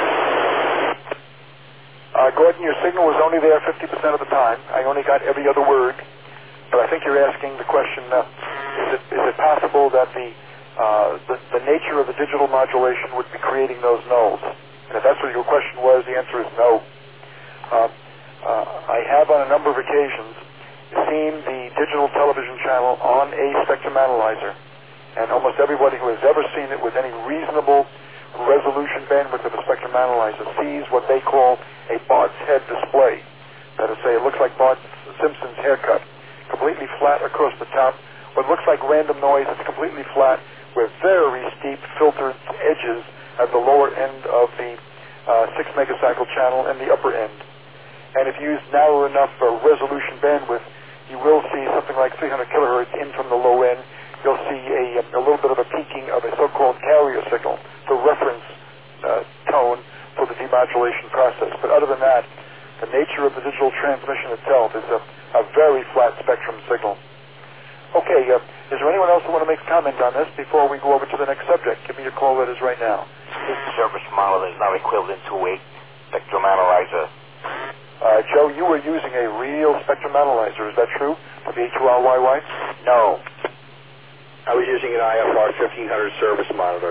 Uh, Gordon, your signal was only there fifty percent of the time. I only got every other word. But I think you're asking the question, uh, is, it, is it possible that the, uh, the, the nature of the digital modulation would be creating those nulls? And if that's what your question was, the answer is no. Uh, uh, I have on a number of occasions seen the digital television channel on a spectrum analyzer. And almost everybody who has ever seen it with any reasonable resolution bandwidth of a spectrum analyzer sees what they call a Bart's head display. That is, say, it looks like Bart Simpson's haircut, completely flat across the top. What looks like random noise, it's completely flat with very steep filtered edges at the lower end of the uh, six megacycle channel and the upper end. And if you use narrow enough uh, resolution bandwidth, you will see something like three hundred kilohertz in from the low end. You'll see a, a little bit of a peaking of a so-called carrier signal, the reference uh, tone for the demodulation process. But other than that, the nature of the digital transmission itself is a, a very flat spectrum signal. Okay, uh, is there anyone else who want to make a comment on this before we go over to the next subject? Give me your call letters right now. This service model is now equivalent to a spectrum analyzer. Uh, Joe, you were using a real spectrum analyzer, is that true? For the H two R Y Y? No. I was using an I F R fifteen hundred service monitor.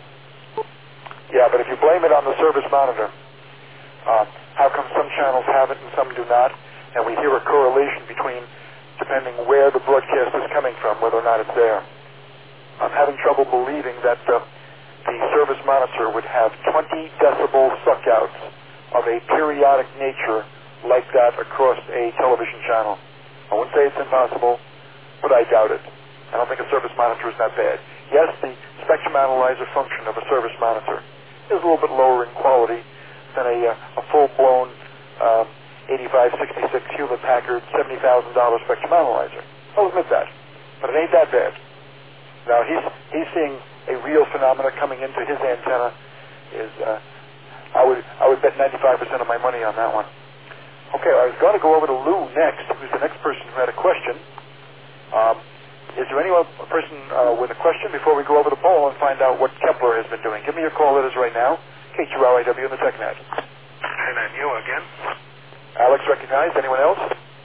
Yeah, but if you blame it on the service monitor, uh, how come some channels have it and some do not? And we hear a correlation between, depending where the broadcast is coming from, whether or not it's there. I'm having trouble believing that uh, the service monitor would have twenty decibel suckouts of a periodic nature like that across a television channel. I wouldn't say it's impossible, but I doubt it. I don't think a service monitor is that bad. Yes, the spectrum analyzer function of a service monitor is a little bit lower in quality than a, uh, a full-blown uh, eighty-five sixty-six Hewlett-Packard seventy thousand dollars spectrum analyzer. I'll admit that. But it ain't that bad. Now, he's he's seeing a real phenomena coming into his antenna. Is uh, I would I would bet ninety-five percent of my money on that one. Okay, I was going to go over to Lou next, who's the next person who had a question. Um, is there any other person uh, with a question before we go over to Paul and find out what Kepler has been doing? Give me your call letters right now. K two R I W in the TechNet. And then you again. Alex recognized. Anyone else?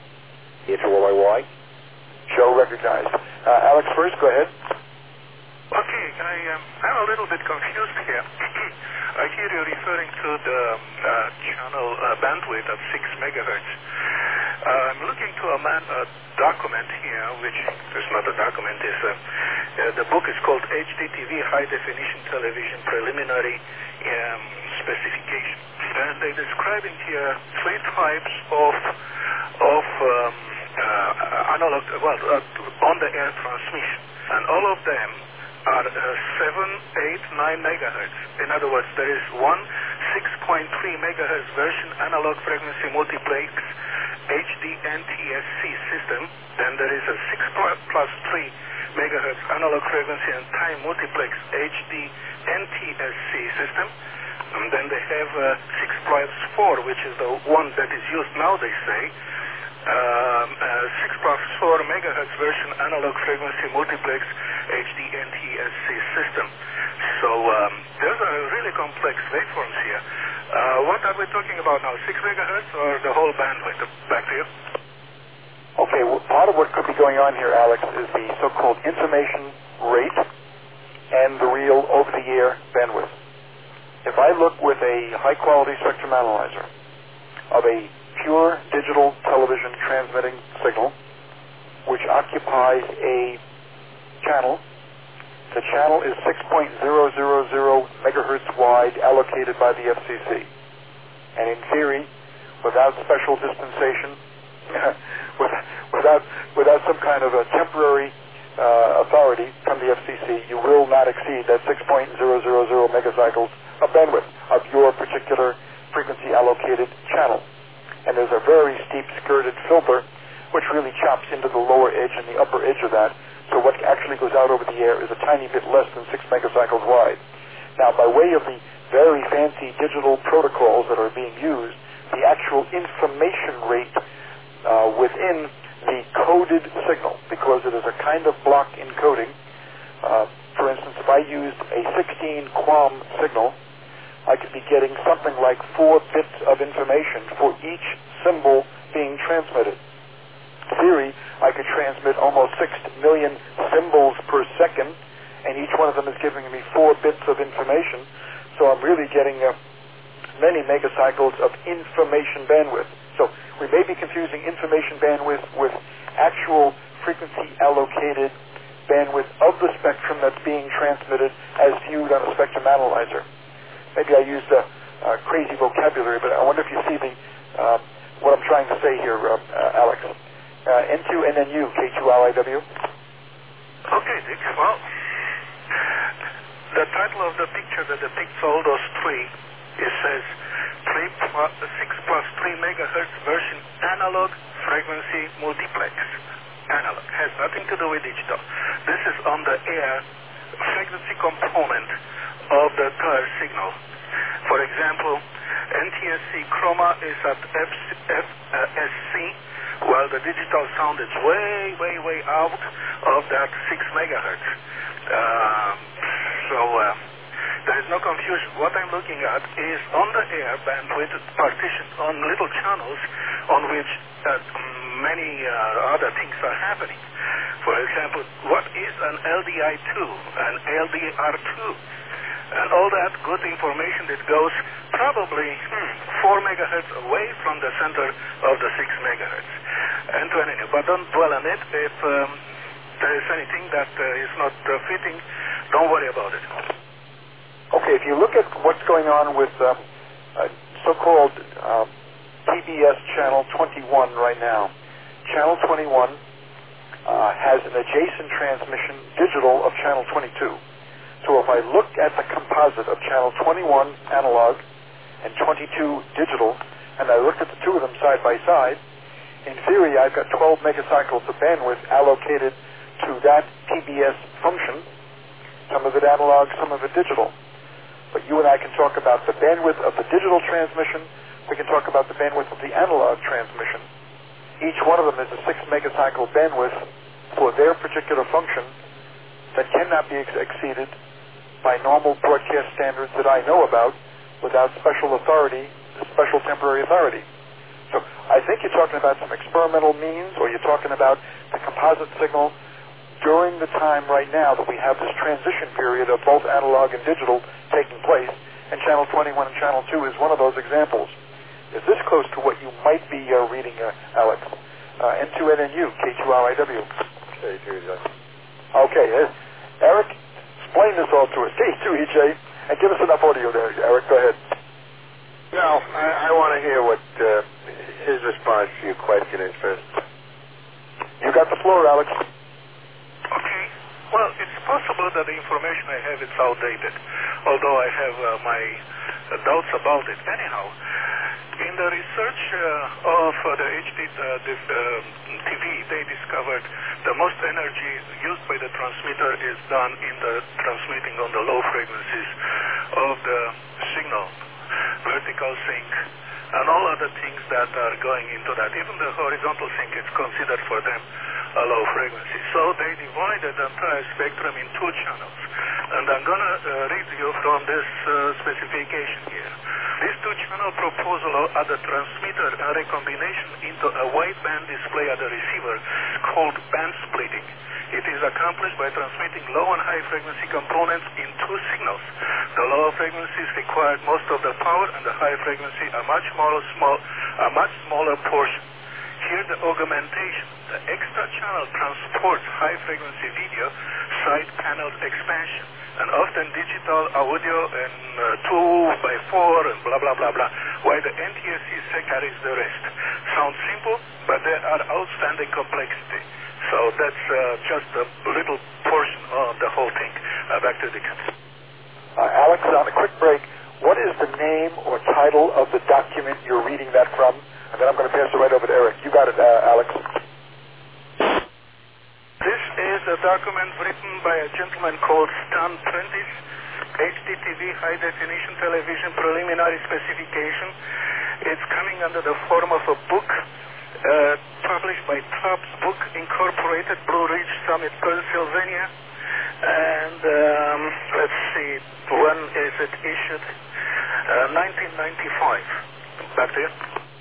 H two R Y Y. Joe recognized. Uh, Alex first, go ahead. Okay, I, um, I'm a little bit confused here. I hear you referring to the uh, channel uh, bandwidth of six megahertz. Uh, I'm looking to a man, uh, document here, which is not a document, is uh, uh, the book is called H D T V High Definition Television Preliminary um, Specification. And they describe in here three types of of um, uh, analog, well, uh, on-the-air transmission. And all of them are uh, seven, eight, nine megahertz. In other words, there is one six point three megahertz version analog frequency multiplex H D N T S C system. Then there is a six plus three megahertz analog frequency and time multiplex H D N T S C system. And then they have uh, six plus four, which is the one that is used now, they say. Um, uh, six plus four megahertz version analog frequency multiplex H D N T S C system. So um, those are really complex waveforms here. Uh, what are we talking about now, six megahertz or the whole bandwidth? Back to you. Okay, well, part of what could be going on here, Alex, is the so-called information rate and the real over-the-air bandwidth. If I look with a high-quality spectrum analyzer of a pure digital television transmitting signal, which occupies a channel, the channel is six point zero zero zero megahertz wide, allocated by the F C C. And in theory, without special dispensation, without, without some kind of a temporary uh, authority from the F C C, you will not exceed that six point zero zero zero megacycles of bandwidth of your particular frequency allocated channel. And there's a very steep skirted filter which really chops into the lower edge and the upper edge of that. So what actually goes out over the air is a tiny bit less than six megacycles wide. Now, by way of the very fancy digital protocols that are being used, the actual information rate uh, within the coded signal, because it is a kind of block encoding. Uh, for instance, if I used a sixteen QAM signal, I could be getting something like four bits of information for each symbol being transmitted. In theory, I could transmit almost six million symbols per second, and each one of them is giving me four bits of information. So I'm really getting uh, many megacycles of information bandwidth. So we may be confusing information bandwidth with actual frequency allocated bandwidth of the spectrum that's being transmitted as viewed on a spectrum analyzer. Maybe I used a, a crazy vocabulary, but I wonder if you see the uh, what I'm trying to say here, uh, uh, Alex. Uh, N two N N U, K two R I W. Okay, Dick. Well, the title of the picture that depicts all those three, it says three plus, six plus three megahertz version analog frequency multiplex. Analog has nothing to do with digital. This is on the air frequency component of the third signal. For example, N T S C chroma is at F, F, uh, S C, while the digital sound is way, way, way out of that six megahertz. Uh, so uh, there is no confusion. What I'm looking at is on the air bandwidth partitioned on little channels on which uh, many uh, other things are happening. For example, what is an L D I two, an L D R two? And all that good information that goes probably hmm, four megahertz away from the center of the six megahertz. And to an but don't dwell on it. If um, there is anything that uh, is not uh, fitting, don't worry about it. Okay, if you look at what's going on with um, uh, so-called uh, P B S channel twenty-one right now, channel twenty-one uh, has an adjacent transmission digital of channel twenty-two. So if I look at the composite of channel twenty-one analog and twenty-two digital, and I looked at the two of them side by side, in theory I've got twelve megacycles of bandwidth allocated to that P B S function, some of it analog, some of it digital. But you and I can talk about the bandwidth of the digital transmission, we can talk about the bandwidth of the analog transmission. Each one of them is a six megacycle bandwidth for their particular function that cannot be ex- exceeded by normal broadcast standards that I know about without special authority, special temporary authority. So I think you're talking about some experimental means, or you're talking about the composite signal during the time right now that we have this transition period of both analog and digital taking place, and channel twenty-one and channel two is one of those examples. Is this close to what you might be uh, reading, uh, Alex? Uh, N two N N U, K two R I W. K two E J. Okay, uh, Eric, explain this all to us. K two E J, and give us enough audio there. Eric, go ahead. No, I, I want to hear what uh, his response to your question is first. You got the floor, Alex. Okay. Well, it's possible that the information I have is outdated, although I have uh, my uh, doubts about it. Anyhow, in the research uh, of uh, the H D uh, this, uh, T V, they discovered the most energy used by the transmitter is done in the transmitting on the low frequencies of the signal, vertical sync, and all other things that are going into that. Even the horizontal sync is considered for them a low frequency. So they divided the entire spectrum in two channels. And I'm going to uh, read you from this uh, specification here. This two-channel proposal at the transmitter and recombination into a wideband display at the receiver is called band splitting. It is accomplished by transmitting low and high frequency components in two signals. The lower frequencies require most of the power, and the high frequency a much smaller, small, a much smaller portion. Here the augmentation, the extra channel transports high frequency video, side panel expansion, and often digital audio and uh, two by four and blah blah blah blah, while the N T S C carries the rest. Sounds simple, but there are outstanding complexity. So that's uh, just a little portion of the whole thing. Uh, back to Dick. Uh, Alex, on a quick break, what is the name or title of the document you're reading that from? And then I'm going to pass it right over to Eric. You got it, uh, Alex. This is a document written by a gentleman called Stan Prentice, H D T V High Definition Television Preliminary Specification. It's coming under the form of a book uh, published by Tubbs Book Incorporated, Blue Ridge Summit, Pennsylvania. And um, let's see, when is it issued? Uh, nineteen ninety-five. Back to you.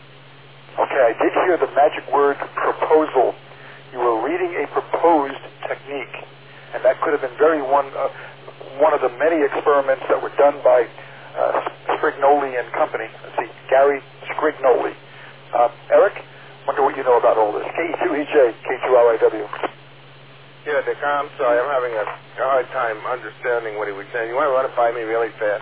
Okay, I did hear the magic word proposal. You were reading a proposed technique, and that could have been very one uh, one of the many experiments that were done by uh, Scrignoli and company. Let's see, Gary Scrignoli. Uh, Eric, wonder what you know about all this. K E two E J, K two R I W. Yeah, Dick, I'm sorry. I'm having a hard time understanding what he was saying. You want to run it by me really fast?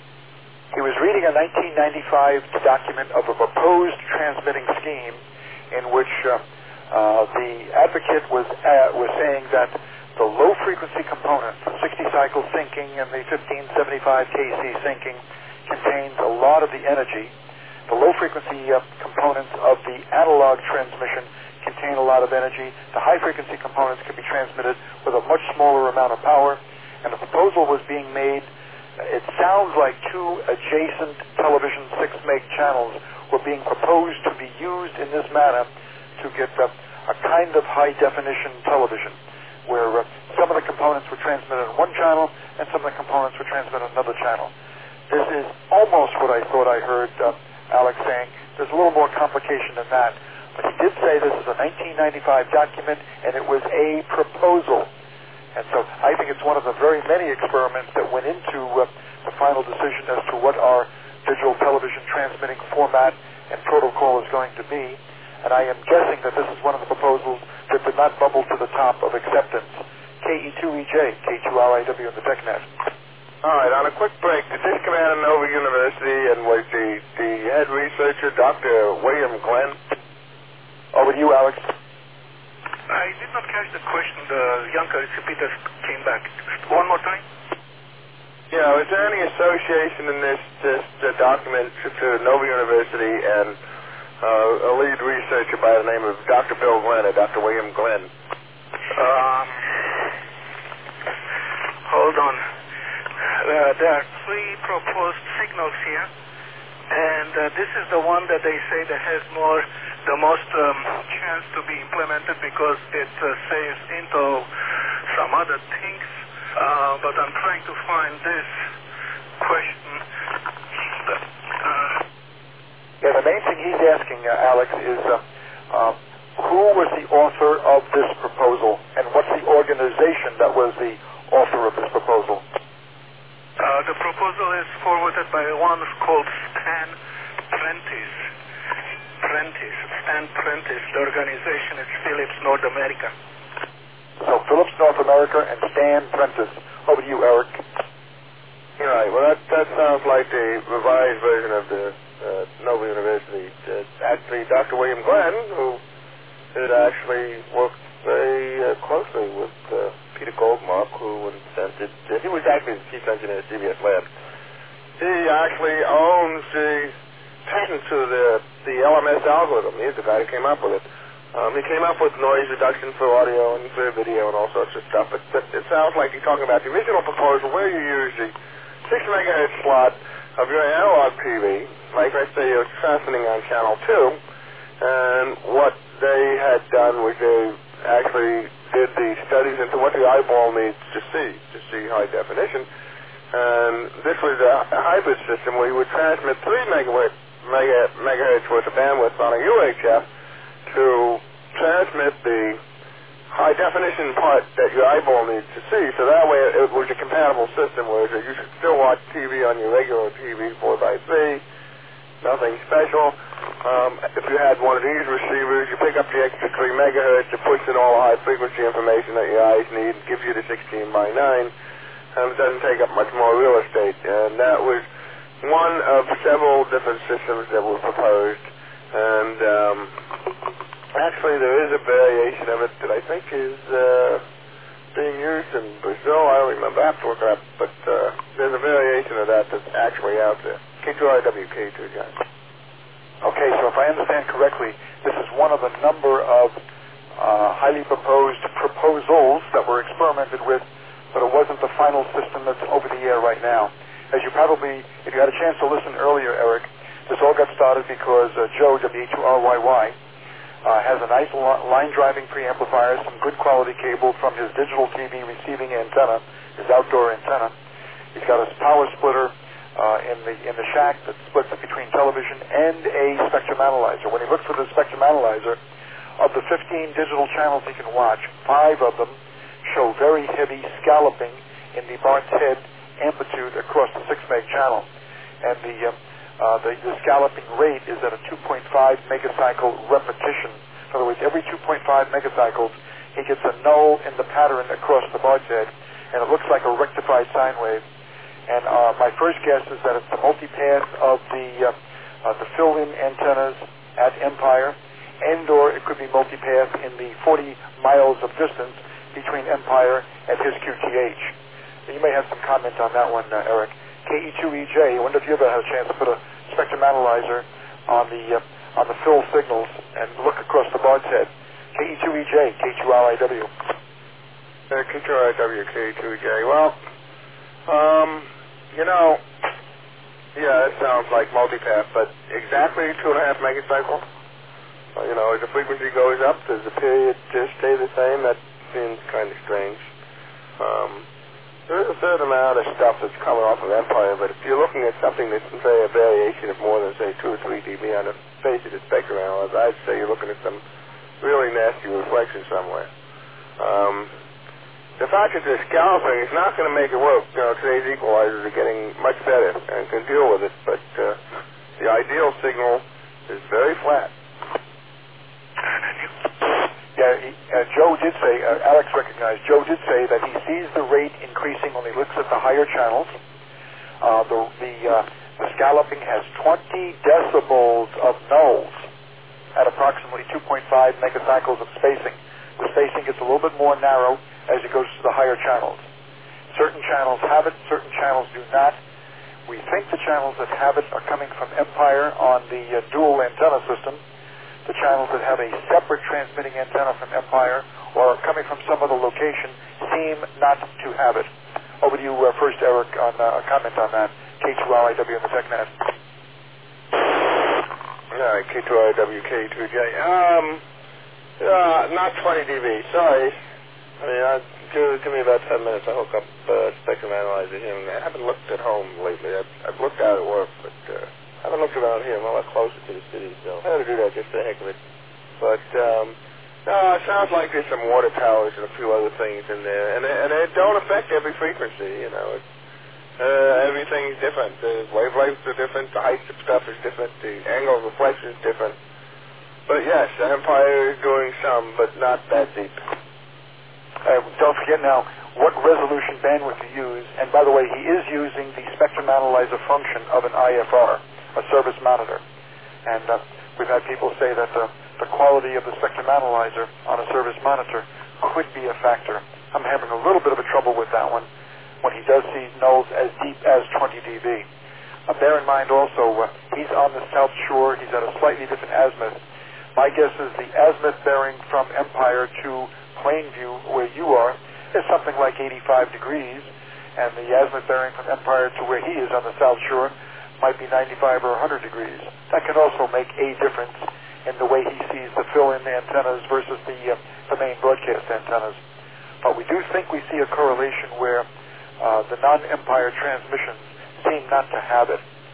He was reading a nineteen ninety-five document of a proposed transmitting scheme in which uh, uh, the advocate was uh, was saying that the low frequency component, the sixty cycle syncing and the fifteen seventy-five K C syncing, contains a lot of the energy. The low frequency uh, components of the analog transmission contain a lot of energy. The high frequency components can be transmitted with a much smaller amount of power. And the proposal was being made. It sounds like two adjacent television six meg channels were being proposed to be used in this manner to get uh, a kind of high definition television, where uh, some of the components were transmitted on one channel and some of the components were transmitted on another channel. This is almost what I thought I heard uh, Alex saying. There's a little more complication than that. But he did say this is a nineteen ninety-five document, and it was a proposal. And so I think it's one of the very many experiments that went into uh, the final decision as to what our digital television transmitting format and protocol is going to be. And I am guessing that this is one of the proposals that did not bubble to the top of acceptance. K E two E J, K two R I W in the TechNet. All right, on a quick break, did this come out of Nova University, and was the, the head researcher Doctor William Glenn? Over to you, Alex. I did not catch the question. The Yanka repeaters came back. One more time. Yeah, is there any association in this, this uh, document to, to Nova University and uh, a lead researcher by the name of Doctor Bill Glenn or Doctor William Glenn? Um, hold on. Uh, there are three proposed signals here, and uh, this is the one that they say that has more, the most um, chance to be implemented because it uh, saves into some other things. Uh, but I'm trying to find this question. Uh, yeah, the main thing he's asking, uh, Alex, is uh, uh, who was the author of this proposal, and what's the organization that was the author of this proposal? Uh, the proposal is forwarded by one called Stan Prentice. Prentice, Stan Prentice. The organization is Philips North America. So Philips North America and Stan Prentice. Over to you, Eric. All right. Well, that that sounds like the revised version of the uh, Nova University. Uh, actually, Doctor William Glenn, who had actually worked very uh, closely with uh, Peter Goldmark, who invented. Uh, he was actually the chief engineer of C B S Labs. He actually owns the patent to the the L M S algorithm. He's the guy who came up with it. Um, he came up with noise reduction for audio and for video and all sorts of stuff. But, but it sounds like you're talking about the original proposal where you use the six megahertz slot of your analog T V, like I say, you're transmitting on channel two, and what they had done was they actually did the studies into what the eyeball needs to see, to see high definition. And this was a, a hybrid system where you would transmit three megahertz, mega, megahertz worth of bandwidth on a U H F to transmit the high definition part that your eyeball needs to see. So that way it, it was a compatible system where you should still watch T V on your regular T V four by three, nothing special. Um, if you had one of these receivers, you pick up the extra three megahertz, it puts in all the high frequency information that your eyes need, gives you the sixteen by nine. And it doesn't take up much more real estate. And that was one of several different systems that were proposed. And um, actually there is a variation of it that I think is uh, being used in Brazil. I don't remember. I have to look it up. But uh, there's a variation of that that's actually out there. K two R W K two, John. Okay, so if I understand correctly, this is one of a number of uh, highly proposed proposals that were experimented with, but it wasn't the final system that's over the air right now. As you probably, if you had a chance to listen earlier, Eric, this all got started because uh, Joe, W two R Y Y, uh, has a nice line-driving preamplifier, some good quality cable from his digital T V receiving antenna, his outdoor antenna. He's got a power splitter uh, in the in the shack that splits it between television and a spectrum analyzer. When he looks at the spectrum analyzer, of the fifteen digital channels he can watch, five of them show very heavy scalloping in the Bart's head amplitude across the six meg channel. And the, uh, uh, the, the scalloping rate is at a two point five megacycle repetition. In other words, every two point five megacycles, he gets a null in the pattern across the Bart's head, and it looks like a rectified sine wave. And uh, my first guess is that it's the multipath of the, uh, uh, the fill-in antennas at Empire, and or it could be multipath in the forty miles of distance between Empire and his Q T H. You may have some comment on that one, uh, Eric. K E two E J, I wonder if you ever had a chance to put a spectrum analyzer on the uh, on the fill signals and look across the Bart's head. K E two E J, K two R I W. Uh, K two R I W, K two E J. Well, um, you know, yeah, it sounds like multipath, but exactly two and a half megacycle? Uh, you know, as the frequency goes up, does the period just stay the same? That seems kind of strange. Um, there is a certain amount of stuff that's coming off of Empire, but if you're looking at something that's, say, a variation of more than, say, two or three dB on the face of the spectrum analyzer, I'd say you're looking at some really nasty reflection somewhere. Um, the fact that they're scalloping is not going to make it work. You know, today's equalizers are getting much better and can deal with it, but uh, the ideal signal is very flat. Yeah, he, uh, Joe did say, uh, Alex recognized, Joe did say that he sees the rate increasing when he looks at the higher channels. Uh, the the, uh, the scalloping has twenty decibels of nulls at approximately two point five megacycles of spacing. The spacing gets a little bit more narrow as it goes to the higher channels. Certain channels have it, certain channels do not. We think the channels that have it are coming from Empire on the uh, dual antenna system. The channels that have a separate transmitting antenna from Empire or are coming from some other location seem not to have it. Over to you uh, first, Eric, on uh, a comment on that. K two R I W in the TechNet. Yeah, K two R I W, K two J. Um, uh, not twenty dB, sorry. I mean, I'll give, give me about ten minutes. I'll hook up uh, spectrum analyzer here. I haven't looked at home lately. I've, I've looked out at work, but... Uh, I haven't looked around here. I'm a lot closer to the city, so I had to do that just for the heck of it. But, um, no, it sounds like there's some water towers and a few other things in there. And, and it don't affect every frequency, you know. It, uh, everything's different. The wavelengths are different. The height of stuff is different. The angle of reflection is different. But, yes, Empire is doing some, but not that deep. Uh, don't forget now what resolution bandwidth you use. And, by the way, he is using the spectrum analyzer function of an I F R. A service monitor. And uh, we've had people say that the, the quality of the spectrum analyzer on a service monitor could be a factor. I'm having a little bit of a trouble with that one when he does see nulls as deep as twenty dB. Uh, bear in mind also, uh, he's on the South Shore. He's at a slightly different azimuth. My guess is the azimuth bearing from Empire to Plainview, where you are, is something like eighty-five degrees, and the azimuth bearing from Empire to where he is on the South Shore might be ninety-five or one hundred degrees. That can also make a difference in the way he sees the fill-in antennas versus the, uh, the main broadcast antennas. But we do think we see a correlation where uh, the non-Empire transmissions seem not to have it.